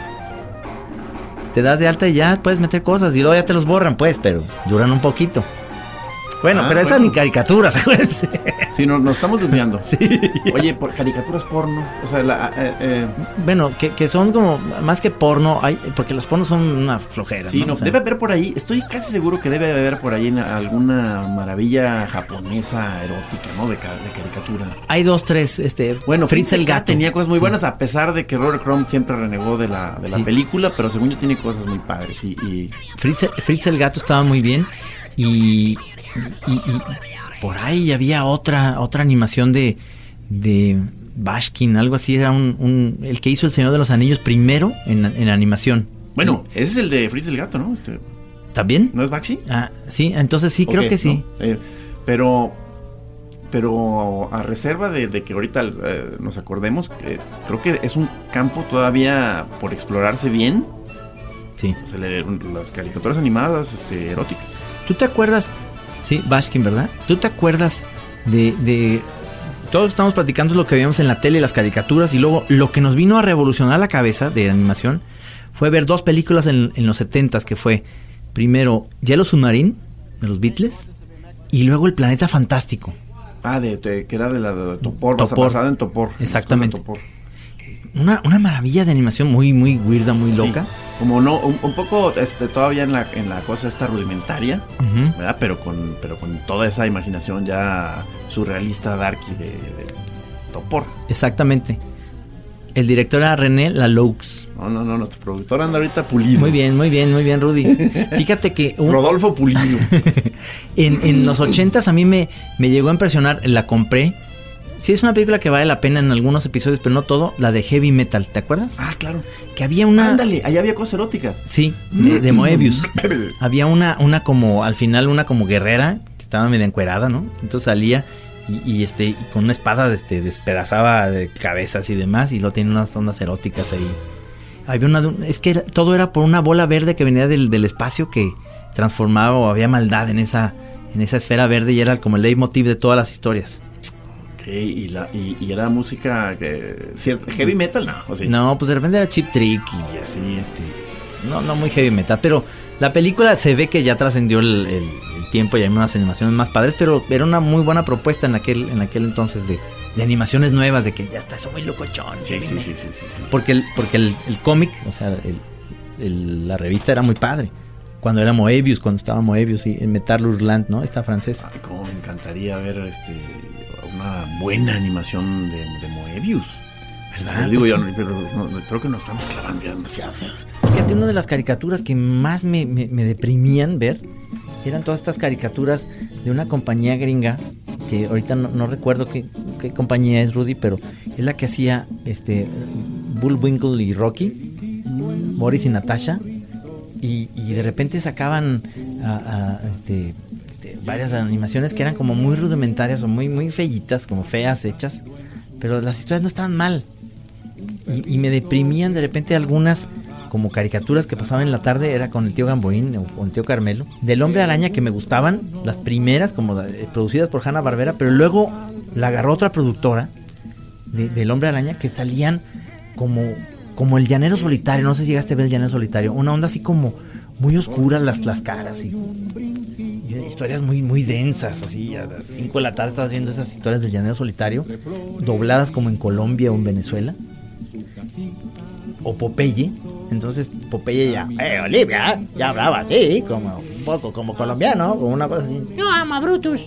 Te das de alta y ya puedes meter cosas y luego ya te los borran, pues, pero duran un poquito. Bueno, pero estas ni caricaturas, acuérdense.
Sí, nos estamos desviando.
Sí.
Oye, por caricaturas porno, o sea,
bueno, que son como más que porno, porque los pornos son una flojera.
Sí,
¿no?
O sea, debe haber por ahí, estoy casi seguro que debe haber por ahí alguna maravilla japonesa erótica, ¿no? De caricatura.
Hay 2, 3,
bueno, Fritz el Gato tenía cosas muy buenas, a pesar de que Robert Crumb siempre renegó de la película, pero según yo tiene cosas muy padres. Y
Fritz el Gato estaba muy bien y por ahí había otra animación de Bashkin, algo así, era el que hizo El Señor de los Anillos primero en animación.
Bueno, ese es el de Fritz el Gato, ¿no?
¿También?
¿No es Bakshi?
Ah, sí, entonces sí, creo que sí.
¿no? Pero a reserva de que ahorita nos acordemos, creo que es un campo todavía por explorarse bien.
Sí.
O sea, las caricaturas animadas eróticas.
¿Tú te acuerdas? Sí, Bashkin, ¿verdad? ¿Tú te acuerdas de todos estamos platicando lo que veíamos en la tele, las caricaturas, y luego lo que nos vino a revolucionar la cabeza de animación fue ver 2 películas en los 70s, que fue primero Yellow Submarine de los Beatles y luego El Planeta Fantástico.
Que era de Topor, basada en Topor.
Exactamente. Topor. Una maravilla de animación muy muy weirda, muy loca.
Sí. Como no un poco todavía en la cosa esta rudimentaria, uh-huh, ¿verdad? Pero con toda esa imaginación ya surrealista, darky de Topor.
Exactamente. El director era René Laloux.
No, nuestro productor anda ahorita pulido.
Muy bien, Rudy. Fíjate que...
Rodolfo Pulido.
en los 80s a mí me llegó a impresionar, la compré. Sí, es una película que vale la pena en algunos episodios, pero no todo, la de Heavy Metal, ¿te acuerdas?
Ah, claro.
Que había una...
Ándale, allá había cosas eróticas.
Sí, de Moebius. Había una como, al final, una como guerrera, que estaba medio encuerada, ¿no? Entonces salía y con una espada despedazaba de cabezas y demás, y luego tenía unas ondas eróticas ahí. Había es que todo era por una bola verde que venía del espacio que transformaba, o había maldad en esa esfera verde, y era como el leitmotiv de todas las historias.
Y era música heavy metal, ¿no? ¿O sí?
No, pues de repente era Cheap Trick y así, no muy heavy metal, pero la película se ve que ya trascendió el tiempo y hay unas animaciones más padres, pero era una muy buena propuesta en aquel entonces de animaciones nuevas, de que ya está eso muy locochón.
Sí.
Porque el cómic, o sea, la revista era muy padre. Cuando estaba Moebius y en Metal Hurlant, ¿no? Esta francesa.
Ay, cómo me encantaría ver una buena animación de Moebius, ¿verdad? Pero creo que nos estamos clavando ya demasiado, ¿sabes?
Fíjate, una de las caricaturas que más me deprimían ver eran todas estas caricaturas de una compañía gringa, que ahorita no recuerdo qué compañía es, Rudy, pero es la que hacía Bullwinkle y Rocky, Boris y Natasha, y de repente sacaban varias animaciones que eran como muy rudimentarias o muy feyitas, como feas hechas, pero las historias no estaban mal, y me deprimían de repente algunas como caricaturas que pasaban en la tarde. Era con el tío Gamboín o con el tío Carmelo, del Hombre Araña, que me gustaban las primeras, como producidas por Hanna-Barbera, pero luego la agarró otra productora del Hombre Araña, que salían como el Llanero Solitario. No sé si llegaste a ver el Llanero Solitario, una onda así como muy oscura, las caras y historias muy densas, así. A las 5 de la tarde estabas viendo esas historias del Llanero Solitario, dobladas como en Colombia o en Venezuela. O Popeye. Entonces Popeye Olivia ya hablaba así, como un poco como colombiano, como una cosa así. Yo amo a Brutus.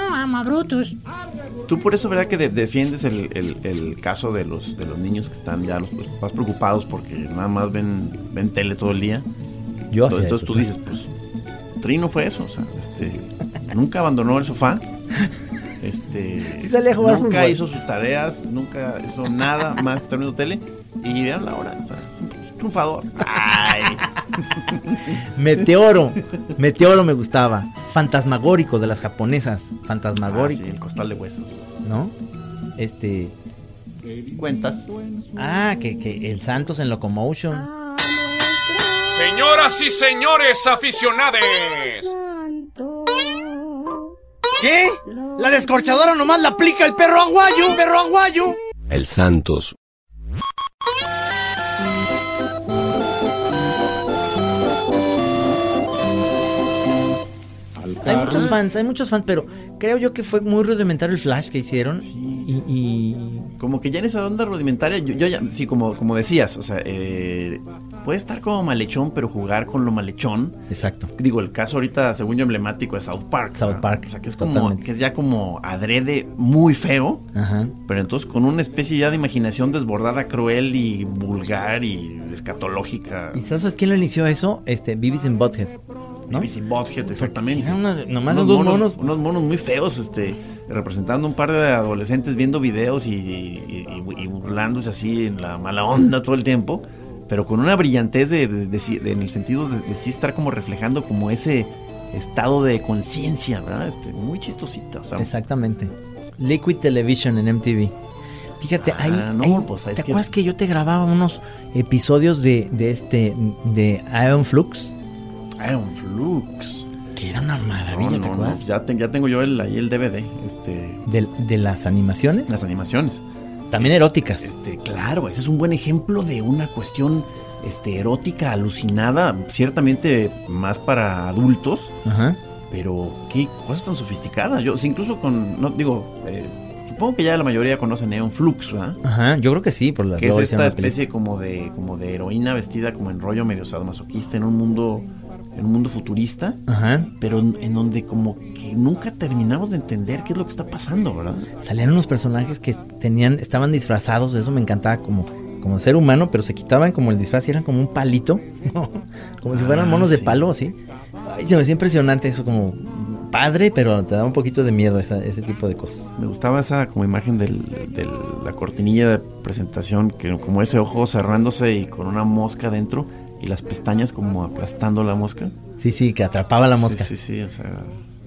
Tú por eso, ¿verdad?, que defiendes el caso de los niños que están ya los más preocupados porque nada más ven tele todo el día. Entonces tú dices, pues Trino fue eso, o sea, nunca abandonó el sofá.
Sí salía a jugar
nunca
fútbol.
hizo sus tareas, nunca hizo nada más que estar viendo tele. Y vean la hora, o sea, es un triunfador. Ay.
Meteoro me gustaba. Fantasmagórico, de las japonesas. Fantasmagórico.
Sí, el costal de huesos,
¿no?
Cuentas.
Que el Santos en Locomotion.
Señoras y señores aficionados.
¿Qué? La descorchadora nomás la aplica el perro aguayo.
El Santos.
Hay muchos fans, pero creo yo que fue muy rudimentario el Flash que hicieron. Sí. Y
como que ya en esa onda rudimentaria, yo ya, sí, como decías, o sea, puede estar como malhechón, pero jugar con lo malhechón.
Exacto.
Digo, el caso ahorita, según yo, emblemático es South Park. O sea, que es como, que es ya como adrede muy feo. Ajá. Pero entonces con una especie ya de imaginación desbordada, cruel y vulgar y escatológica.
¿Y sabes quién lo inició eso? Beavis and Butthead, ¿no?
Beavis and Butthead, exactamente.
Nomás dos monos.
Unos monos muy feos, representando un par de adolescentes viendo videos y burlándose así en la mala onda todo el tiempo, pero con una brillantez en el sentido de sí estar como reflejando como ese estado de conciencia, ¿verdad? Muy chistosita, o sea.
Exactamente. Liquid Television en MTV. Fíjate, ¿te acuerdas que yo te grababa unos episodios de Aeon Flux?
Aeon Flux.
Que era una maravilla, ¿te acuerdas?
Ya tengo yo ahí el DVD.
¿De las animaciones?
Las animaciones.
También eróticas.
Claro, ese es un buen ejemplo de una cuestión erótica alucinada, ciertamente más para adultos. Ajá. Pero qué cosa tan sofisticada. Yo, incluso supongo que ya la mayoría conocen Aeon Flux, ¿verdad? Ajá,
yo creo que sí, por la
que es esta especie como de heroína vestida como en rollo medio sadomasoquista en un mundo futurista. Ajá. Pero en donde como que nunca terminamos de entender qué es lo que está pasando, ¿verdad?
Salían unos personajes que estaban disfrazados, eso me encantaba, como como ser humano, pero se quitaban como el disfraz y eran como un palito, como si fueran monos de palo, ¿sí? Ay, se me hacía impresionante eso, como padre, pero te da un poquito de miedo ese tipo de cosas.
Me gustaba esa como imagen de la cortinilla de presentación, que como ese ojo cerrándose y con una mosca dentro y las pestañas como aplastando la mosca.
Sí, que atrapaba la mosca.
Sí, o sea...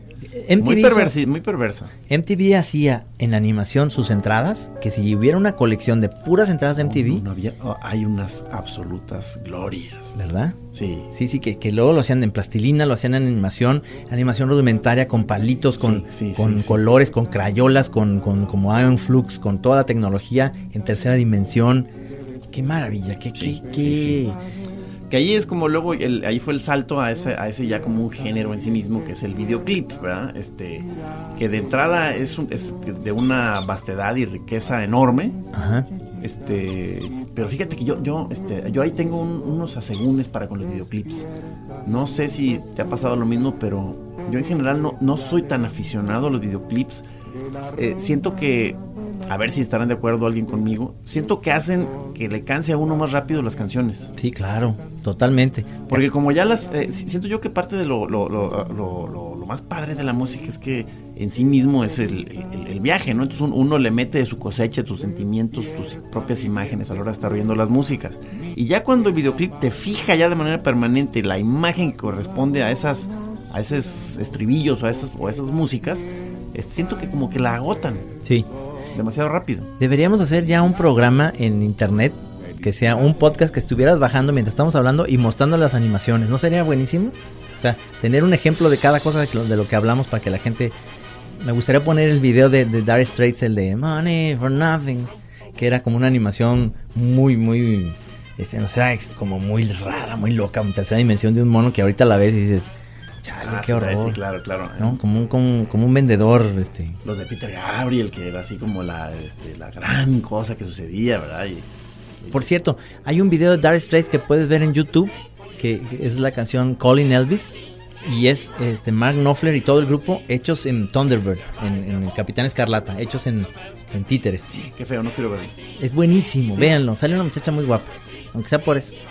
MTV
muy perversa.
MTV hacía en animación sus entradas, que si hubiera una colección de puras entradas de MTV...
Hay unas absolutas glorias.
¿Verdad?
Sí,
que luego lo hacían en plastilina, lo hacían en animación rudimentaria, con palitos, con colores, con crayolas, con como Ion Flux, con toda la tecnología en tercera dimensión. ¡Qué maravilla! ¡Qué!
Que ahí es como luego, ahí fue el salto a ese ya como un género en sí mismo, que es el videoclip, ¿verdad? Que de entrada es de una vastedad y riqueza enorme.
Ajá.
Pero fíjate que yo ahí tengo unos asegúnes para con los videoclips. No sé si te ha pasado lo mismo, pero yo en general no soy tan aficionado a los videoclips. Siento que, a ver si estarán de acuerdo alguien conmigo, siento que hacen que le canse a uno más rápido las canciones.
Sí, claro, totalmente.
Porque como ya siento yo que parte de lo más padre de la música es que en sí mismo es el viaje, ¿no? Entonces uno le mete de su cosecha, tus sentimientos, tus propias imágenes a la hora de estar oyendo las músicas. Y ya cuando el videoclip te fija ya de manera permanente la imagen que corresponde a esos estribillos o a esas músicas, siento que como que la agotan.
Sí.
Demasiado rápido.
Deberíamos hacer ya un programa en internet que sea un podcast que estuvieras bajando mientras estamos hablando y mostrando las animaciones. ¿No sería buenísimo? O sea, tener un ejemplo de cada cosa de lo que hablamos para que la gente... Me gustaría poner el video de Dire Straits, el de Money for Nothing, que era como una animación muy, como muy rara, muy loca, en tercera dimensión de un mono que ahorita la ves y dices... Chale, qué horror.
Sí, claro.
¿No? Como un vendedor.
Los de Peter Gabriel, que era así como la gran cosa que sucedía, ¿verdad?
Por cierto, hay un video de Dire Straits que puedes ver en YouTube, que es la canción Calling Elvis, y es Mark Knopfler y todo el grupo hechos en Thunderbird, en el Capitán Escarlata, hechos en títeres.
Qué feo, no quiero verlo.
Es buenísimo, véanlo. Sale una muchacha muy guapa, aunque sea por eso.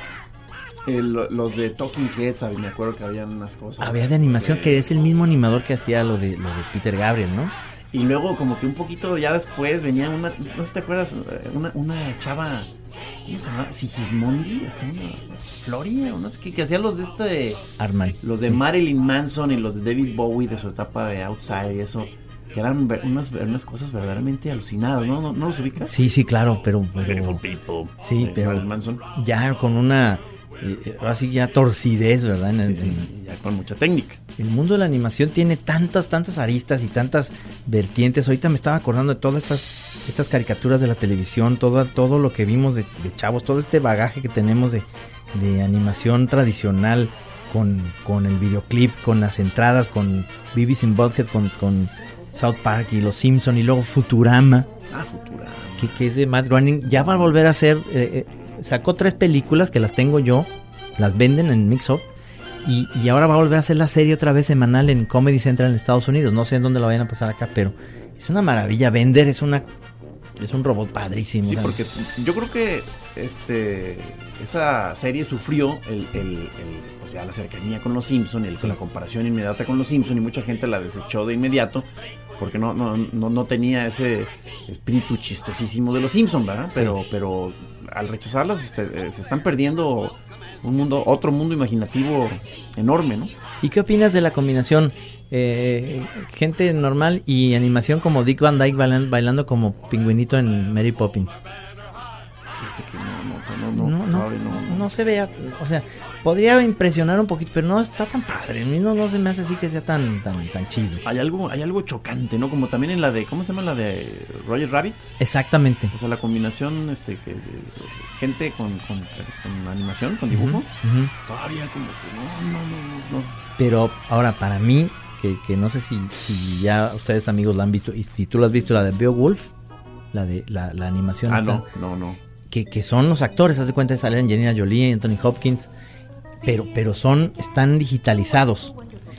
Los de Talking Heads, me acuerdo que habían unas cosas.
Había de animación que es el mismo animador que hacía lo de Peter Gabriel, ¿no?
Y luego como que un poquito ya después venía una, no sé si te acuerdas, una chava, ¿cómo se llama? Sigismondi, una Floria, o no sé qué, que hacía los de
Armand.
Los de Marilyn Manson y los de David Bowie de su etapa de Outside y eso, que eran unas cosas verdaderamente alucinadas, ¿no? ¿No los ubicas?
Sí, claro, pero
Beautiful People.
Sí, pero
Marilyn Manson.
Ya con una así ya torcidez, ¿verdad?
Ya con mucha técnica.
El mundo de la animación tiene tantas aristas y tantas vertientes. Ahorita me estaba acordando de todas estas caricaturas de la televisión, todo lo que vimos de chavos, todo este bagaje que tenemos de animación tradicional con el videoclip, con las entradas, con Beavis and Butthead, con South Park y Los Simpson y luego Futurama.
Futurama.
Que es de Matt Groening. Ya va a volver a hacer... sacó 3 películas que las tengo yo, las venden en Mix Up y ahora va a volver a hacer la serie otra vez semanal en Comedy Central en Estados Unidos. No sé en dónde la vayan a pasar acá, pero es una maravilla. Bender es un robot padrísimo.
Sí, porque yo creo que esa serie sufrió pues ya la cercanía con los Simpson, la comparación inmediata con los Simpson, y mucha gente la desechó de inmediato porque no tenía ese espíritu chistosísimo de los Simpson, ¿verdad?
Sí.
Pero al rechazarlas se están perdiendo otro mundo imaginativo enorme, ¿no?
¿Y qué opinas de la combinación gente normal y animación como Dick Van Dyke bailando como pingüinito en Mary Poppins?
Fíjate que
no se vea, o sea, podría impresionar un poquito, pero no está tan padre. A mí no se me hace así que sea tan chido.
Hay algo chocante, ¿no? Como también en la de, ¿cómo se llama? La de Roger Rabbit.
Exactamente.
O sea, la combinación gente con animación, con dibujo.
Uh-huh.
Todavía como que no.
Pero ahora, para mí, que no sé si ya ustedes amigos la han visto, y si tú la has visto, la de Beowulf, la de la animación.
No.
Que son los actores, haz de cuenta, salen Angelina Jolie, Anthony Hopkins, pero están digitalizados.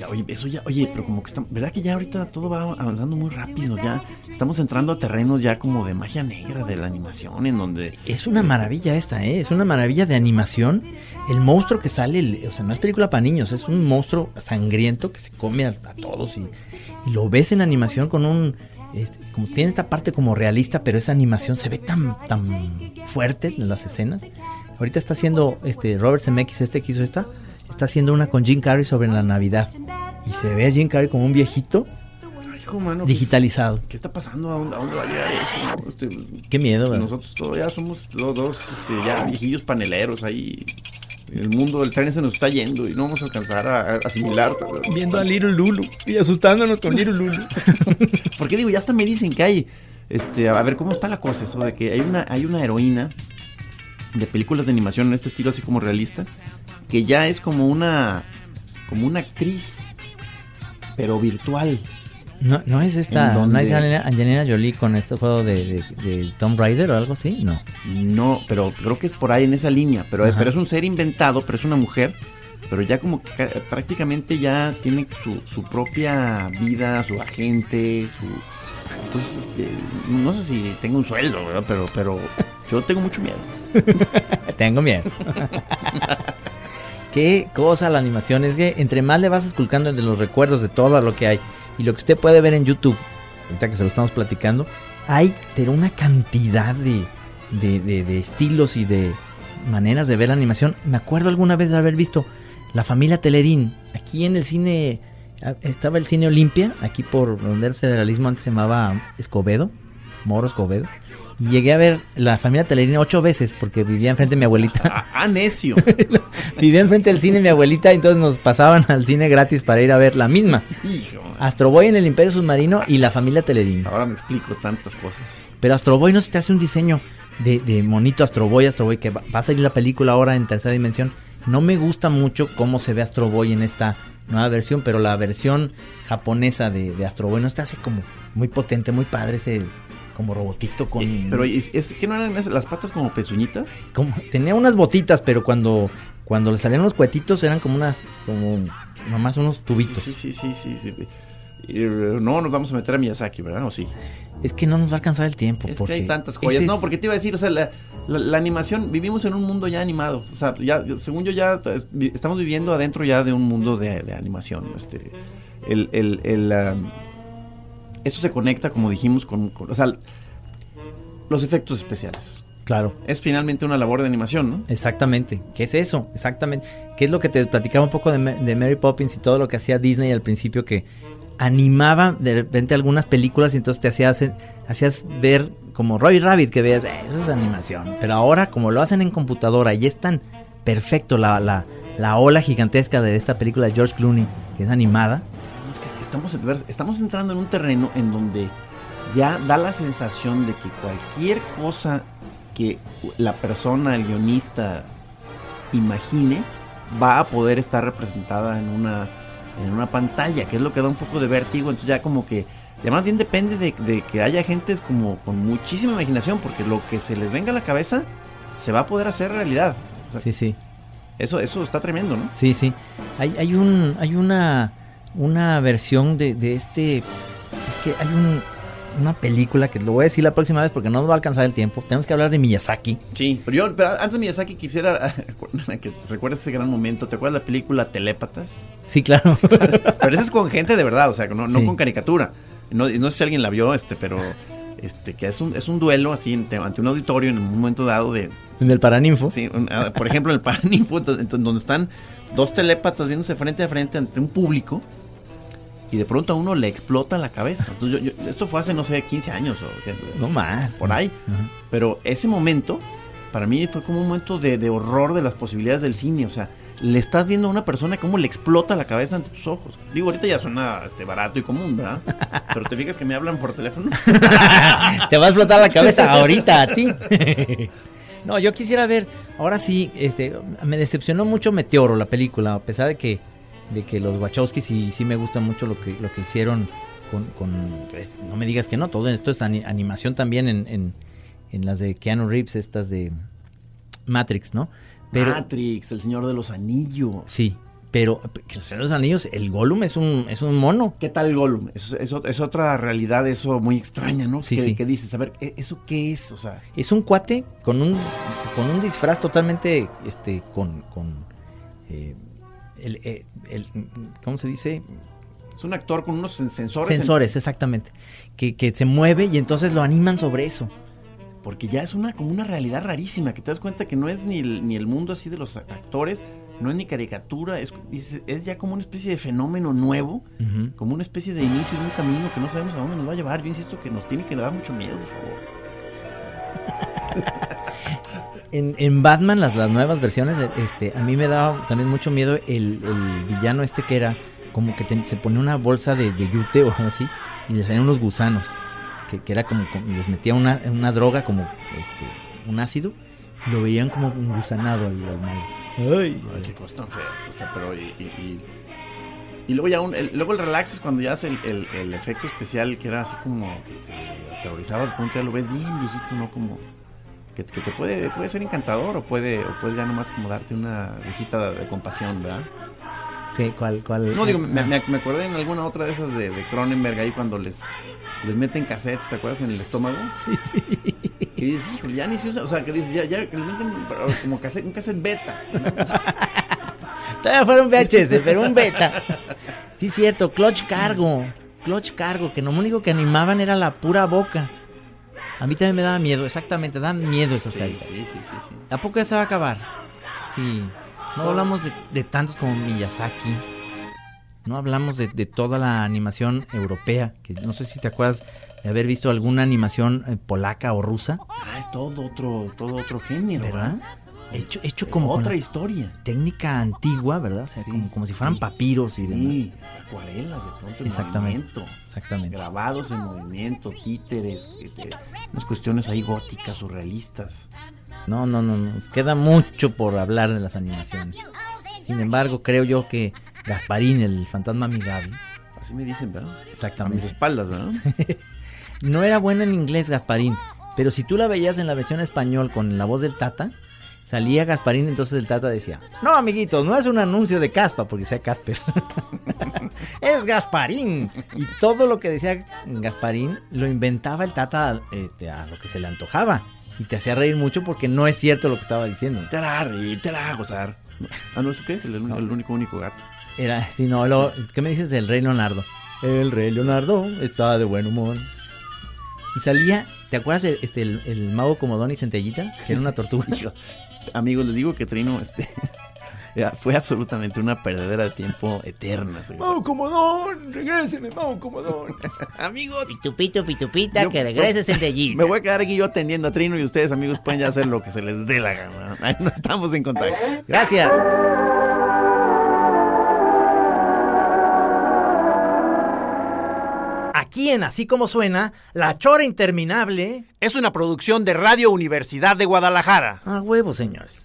Oye, pero como que está, ¿verdad que ya ahorita todo va avanzando muy rápido? Ya estamos entrando a terrenos ya como de magia negra de la animación, en donde...
Es una maravilla esta, es una maravilla de animación. El monstruo que sale, o sea, no es película para niños, es un monstruo sangriento que se come a todos y lo ves en animación con un... como tiene esta parte como realista, pero esa animación se ve tan fuerte en las escenas. Ahorita está haciendo Robert Zemeckis, que hizo está haciendo una con Jim Carrey sobre la Navidad. Y se ve a Jim Carrey como un viejito.
Ay, hijo, mano,
digitalizado.
¿Qué está pasando? ¿A dónde va a llegar esto?
Qué miedo, ¿verdad?
Nosotros todavía somos dos ya viejillos paneleros ahí. El mundo del tren se nos está yendo y no vamos a alcanzar a asimilar.
Viendo a Little Lulu y asustándonos con Little Lulu.
Porque digo, ya hasta me dicen que hay, a ver cómo está la cosa, eso de que hay una heroína de películas de animación en este estilo así como realista, que ya es como una actriz, pero virtual.
No es esta, ¿no es Angelina Jolie con este juego de Tomb Raider o algo así? No,
pero creo que es por ahí en esa línea, pero es un ser inventado, pero es una mujer, pero ya como que prácticamente ya tiene su propia vida, su agente, entonces no sé si tengo un sueldo, ¿verdad? Pero yo tengo mucho miedo.
Tengo miedo. Qué cosa la animación, es que entre más le vas esculcando entre los recuerdos de todo lo que hay y lo que usted puede ver en YouTube, ahorita que se lo estamos platicando, hay pero una cantidad de estilos y de maneras de ver la animación. Me acuerdo alguna vez de haber visto La Familia Telerín, aquí en el cine, estaba el cine Olimpia, aquí por donde era el Federalismo, antes se llamaba Moro Escobedo, y llegué a ver La Familia Telerín 8 veces, porque vivía enfrente de mi abuelita.
Necio.
Vivía enfrente del cine mi abuelita, y entonces nos pasaban al cine gratis para ir a ver la misma.
Hijo.
Astro Boy en el Imperio Submarino y La Familia Telerín.
Ahora me explico tantas cosas.
Pero Astro Boy no se te hace un diseño de monito Astro Boy, que va a salir la película ahora en tercera dimensión. No me gusta mucho cómo se ve Astro Boy en esta nueva versión, pero la versión japonesa de Astro Boy no está así como muy potente, muy padre, ese como robotito con...
Pero es que no eran las patas como pezuñitas.
Tenía unas botitas, pero cuando le salían los cuetitos eran como nomás unos tubitos.
Sí. No nos vamos a meter a Miyazaki, ¿verdad? ¿O sí?
Es que no nos va a alcanzar el tiempo.
Es que hay tantas joyas. No, porque te iba a decir, o sea, la animación, vivimos en un mundo ya animado. O sea, ya, según yo, ya estamos viviendo adentro ya de un mundo de animación. Esto se conecta, como dijimos, con o sea, los efectos especiales.
Claro.
Es finalmente una labor de animación, ¿no?
Exactamente. ¿Qué es eso? Exactamente. ¿Qué es lo que te platicaba un poco de Mary Poppins y todo lo que hacía Disney al principio, que animaba de repente algunas películas y entonces te hacías ver como Roger Rabbit, que veas, eso es animación. Pero ahora, como lo hacen en computadora y es tan perfecto la ola gigantesca de esta película de George Clooney, que es animada.
Es que estamos entrando en un terreno en donde ya da la sensación de que cualquier cosa que la persona, el guionista, imagine, va a poder estar representada en una pantalla, que es lo que da un poco de vértigo. Entonces ya como que, ya más bien depende de que haya gentes como con muchísima imaginación, porque lo que se les venga a la cabeza se va a poder hacer realidad. O sea,
sí.
Eso está tremendo, ¿no?
Sí. Hay una versión de este. Es que hay una película que lo voy a decir la próxima vez porque no nos va a alcanzar el tiempo. Tenemos que hablar de Miyazaki.
Sí, pero antes de Miyazaki quisiera que recuerdes ese gran momento. ¿Te acuerdas de la película Telépatas?
Sí, claro.
Pero esa es con gente de verdad, o sea, no con caricatura. No sé si alguien la vio, pero que es un duelo así ante un auditorio en un momento dado de...
En el Paraninfo.
Sí, por ejemplo, en el Paraninfo, donde están dos telépatas viéndose frente a frente ante un público. Y de pronto a uno le explota la cabeza. Entonces esto fue hace, no sé, 15 años
no más.
Por ahí. Uh-huh. Pero ese momento, para mí fue como un momento de horror de las posibilidades del cine. O sea, le estás viendo a una persona cómo le explota la cabeza ante tus ojos. Digo, ahorita ya suena barato y común, ¿verdad? Pero te fijas que me hablan por teléfono.
Te va a explotar la cabeza ahorita a ti. No, yo quisiera ver, ahora sí, me decepcionó mucho Meteoro, la película, a pesar de que los Wachowskis sí me gusta mucho lo que hicieron con no me digas que no, todo esto es animación también en las de Keanu Reeves, estas de Matrix, ¿no?
Matrix, El Señor de los Anillos.
Sí, Pero que el Señor de los Anillos, el Gollum es un mono.
¿Qué tal el Gollum? Es otra realidad, eso muy extraña, ¿no?
Sí.
Que dices, a ver, ¿eso qué es? O sea,
es un cuate con un disfraz totalmente, ¿cómo se dice?
Es un actor con unos sensores.
Sensores, exactamente. Que se mueve y entonces lo animan sobre eso.
Porque ya es como una realidad rarísima, que te das cuenta que no es ni el mundo así de los actores, no es ni caricatura, es ya como una especie de fenómeno nuevo, como una especie de inicio de un camino que no sabemos a dónde nos va a llevar. Yo insisto que nos tiene que dar mucho miedo, por favor.
En Batman, las nuevas versiones, a mí me daba también mucho miedo el villano que era como que se ponía una bolsa de yute o algo así y le salían unos gusanos, que era como les metía una droga como un ácido y lo veían como un gusanado al malo. Ay,
qué cosas tan feas, o sea, pero y luego ya luego el relax es cuando ya hace el efecto especial que era así como que te aterrorizaba, de pronto ya lo ves bien viejito, ¿no? Como que te puede ser encantador o puede ya nomás como darte una risita de compasión, ¿verdad?
¿Qué? ¿Cuál?
No, digo, me acordé en alguna otra de esas de Cronenberg ahí cuando les meten cassettes, ¿te acuerdas? En el estómago.
Sí.
Que dices, híjole, ya ni se usa, o sea, que dices, ya les meten como un cassette beta, ¿no?
Todavía fuera un VHS, pero un beta. Sí, cierto, Clutch Cargo, que lo único que animaban era la pura boca. A mí también me daba miedo, exactamente, dan miedo esas caritas.
Sí.
¿A poco ya se va a acabar? Sí. No hablamos de tantos como Miyazaki. No hablamos de toda la animación europea, que no sé si te acuerdas de haber visto alguna animación polaca o rusa.
Es todo otro género, ¿verdad?
Hecho como
otra historia.
Técnica antigua, ¿verdad? O sea, como si fueran papiros y demás.
Sí, acuarelas de pronto en movimiento.
Exactamente.
Grabados en movimiento, títeres, unas cuestiones ahí góticas, surrealistas.
No. Queda mucho por hablar de las animaciones. Sin embargo, creo yo que Gasparín, el fantasma amigable.
Así me dicen, ¿verdad?
Exactamente.
A mis espaldas, ¿verdad?
No era buena en inglés Gasparín, pero si tú la veías en la versión español con la voz del Tata, salía Gasparín, entonces el Tata decía, no, amiguitos, no es un anuncio de Caspa, porque decía Casper. Es Gasparín. Y todo lo que decía Gasparín lo inventaba el Tata a lo que se le antojaba. Y te hacía reír mucho porque no es cierto lo que estaba diciendo.
Te hará reír, te hará gozar. ¿No es qué? El único gato.
Era, si no, ¿qué me dices del Rey Leonardo? El Rey Leonardo está de buen humor. Y salía, ¿te acuerdas el mago Comodón y Centellita? Que era una tortuga.
Amigos, les digo que Trino fue absolutamente una perdedera de tiempo eterna.
Mago Comodón, regréseme, Mago Comodón.
Amigos.
Pitupita, que regrese Centellita.
Me voy a quedar aquí yo atendiendo a Trino y ustedes, amigos, pueden ya hacer lo que se les dé la gana. Ahí no estamos en contacto.
Gracias. Aquí en Así Como Suena, La Chora Interminable
es una producción de Radio Universidad de Guadalajara.
A huevo, señores.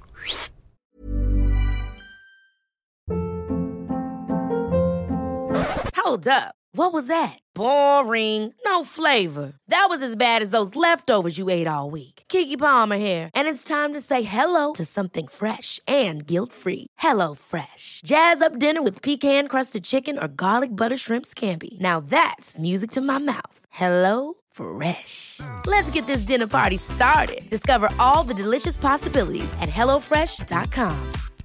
Hold up. What was that? Boring. No flavor. That was as bad as those leftovers you ate all week. Keke Palmer here, and it's time to say hello to something fresh and guilt-free. Hello Fresh. Jazz up dinner with pecan-crusted chicken or garlic butter shrimp scampi. Now that's music to my mouth. Hello Fresh. Let's get this dinner party started. Discover all the delicious possibilities at HelloFresh.com.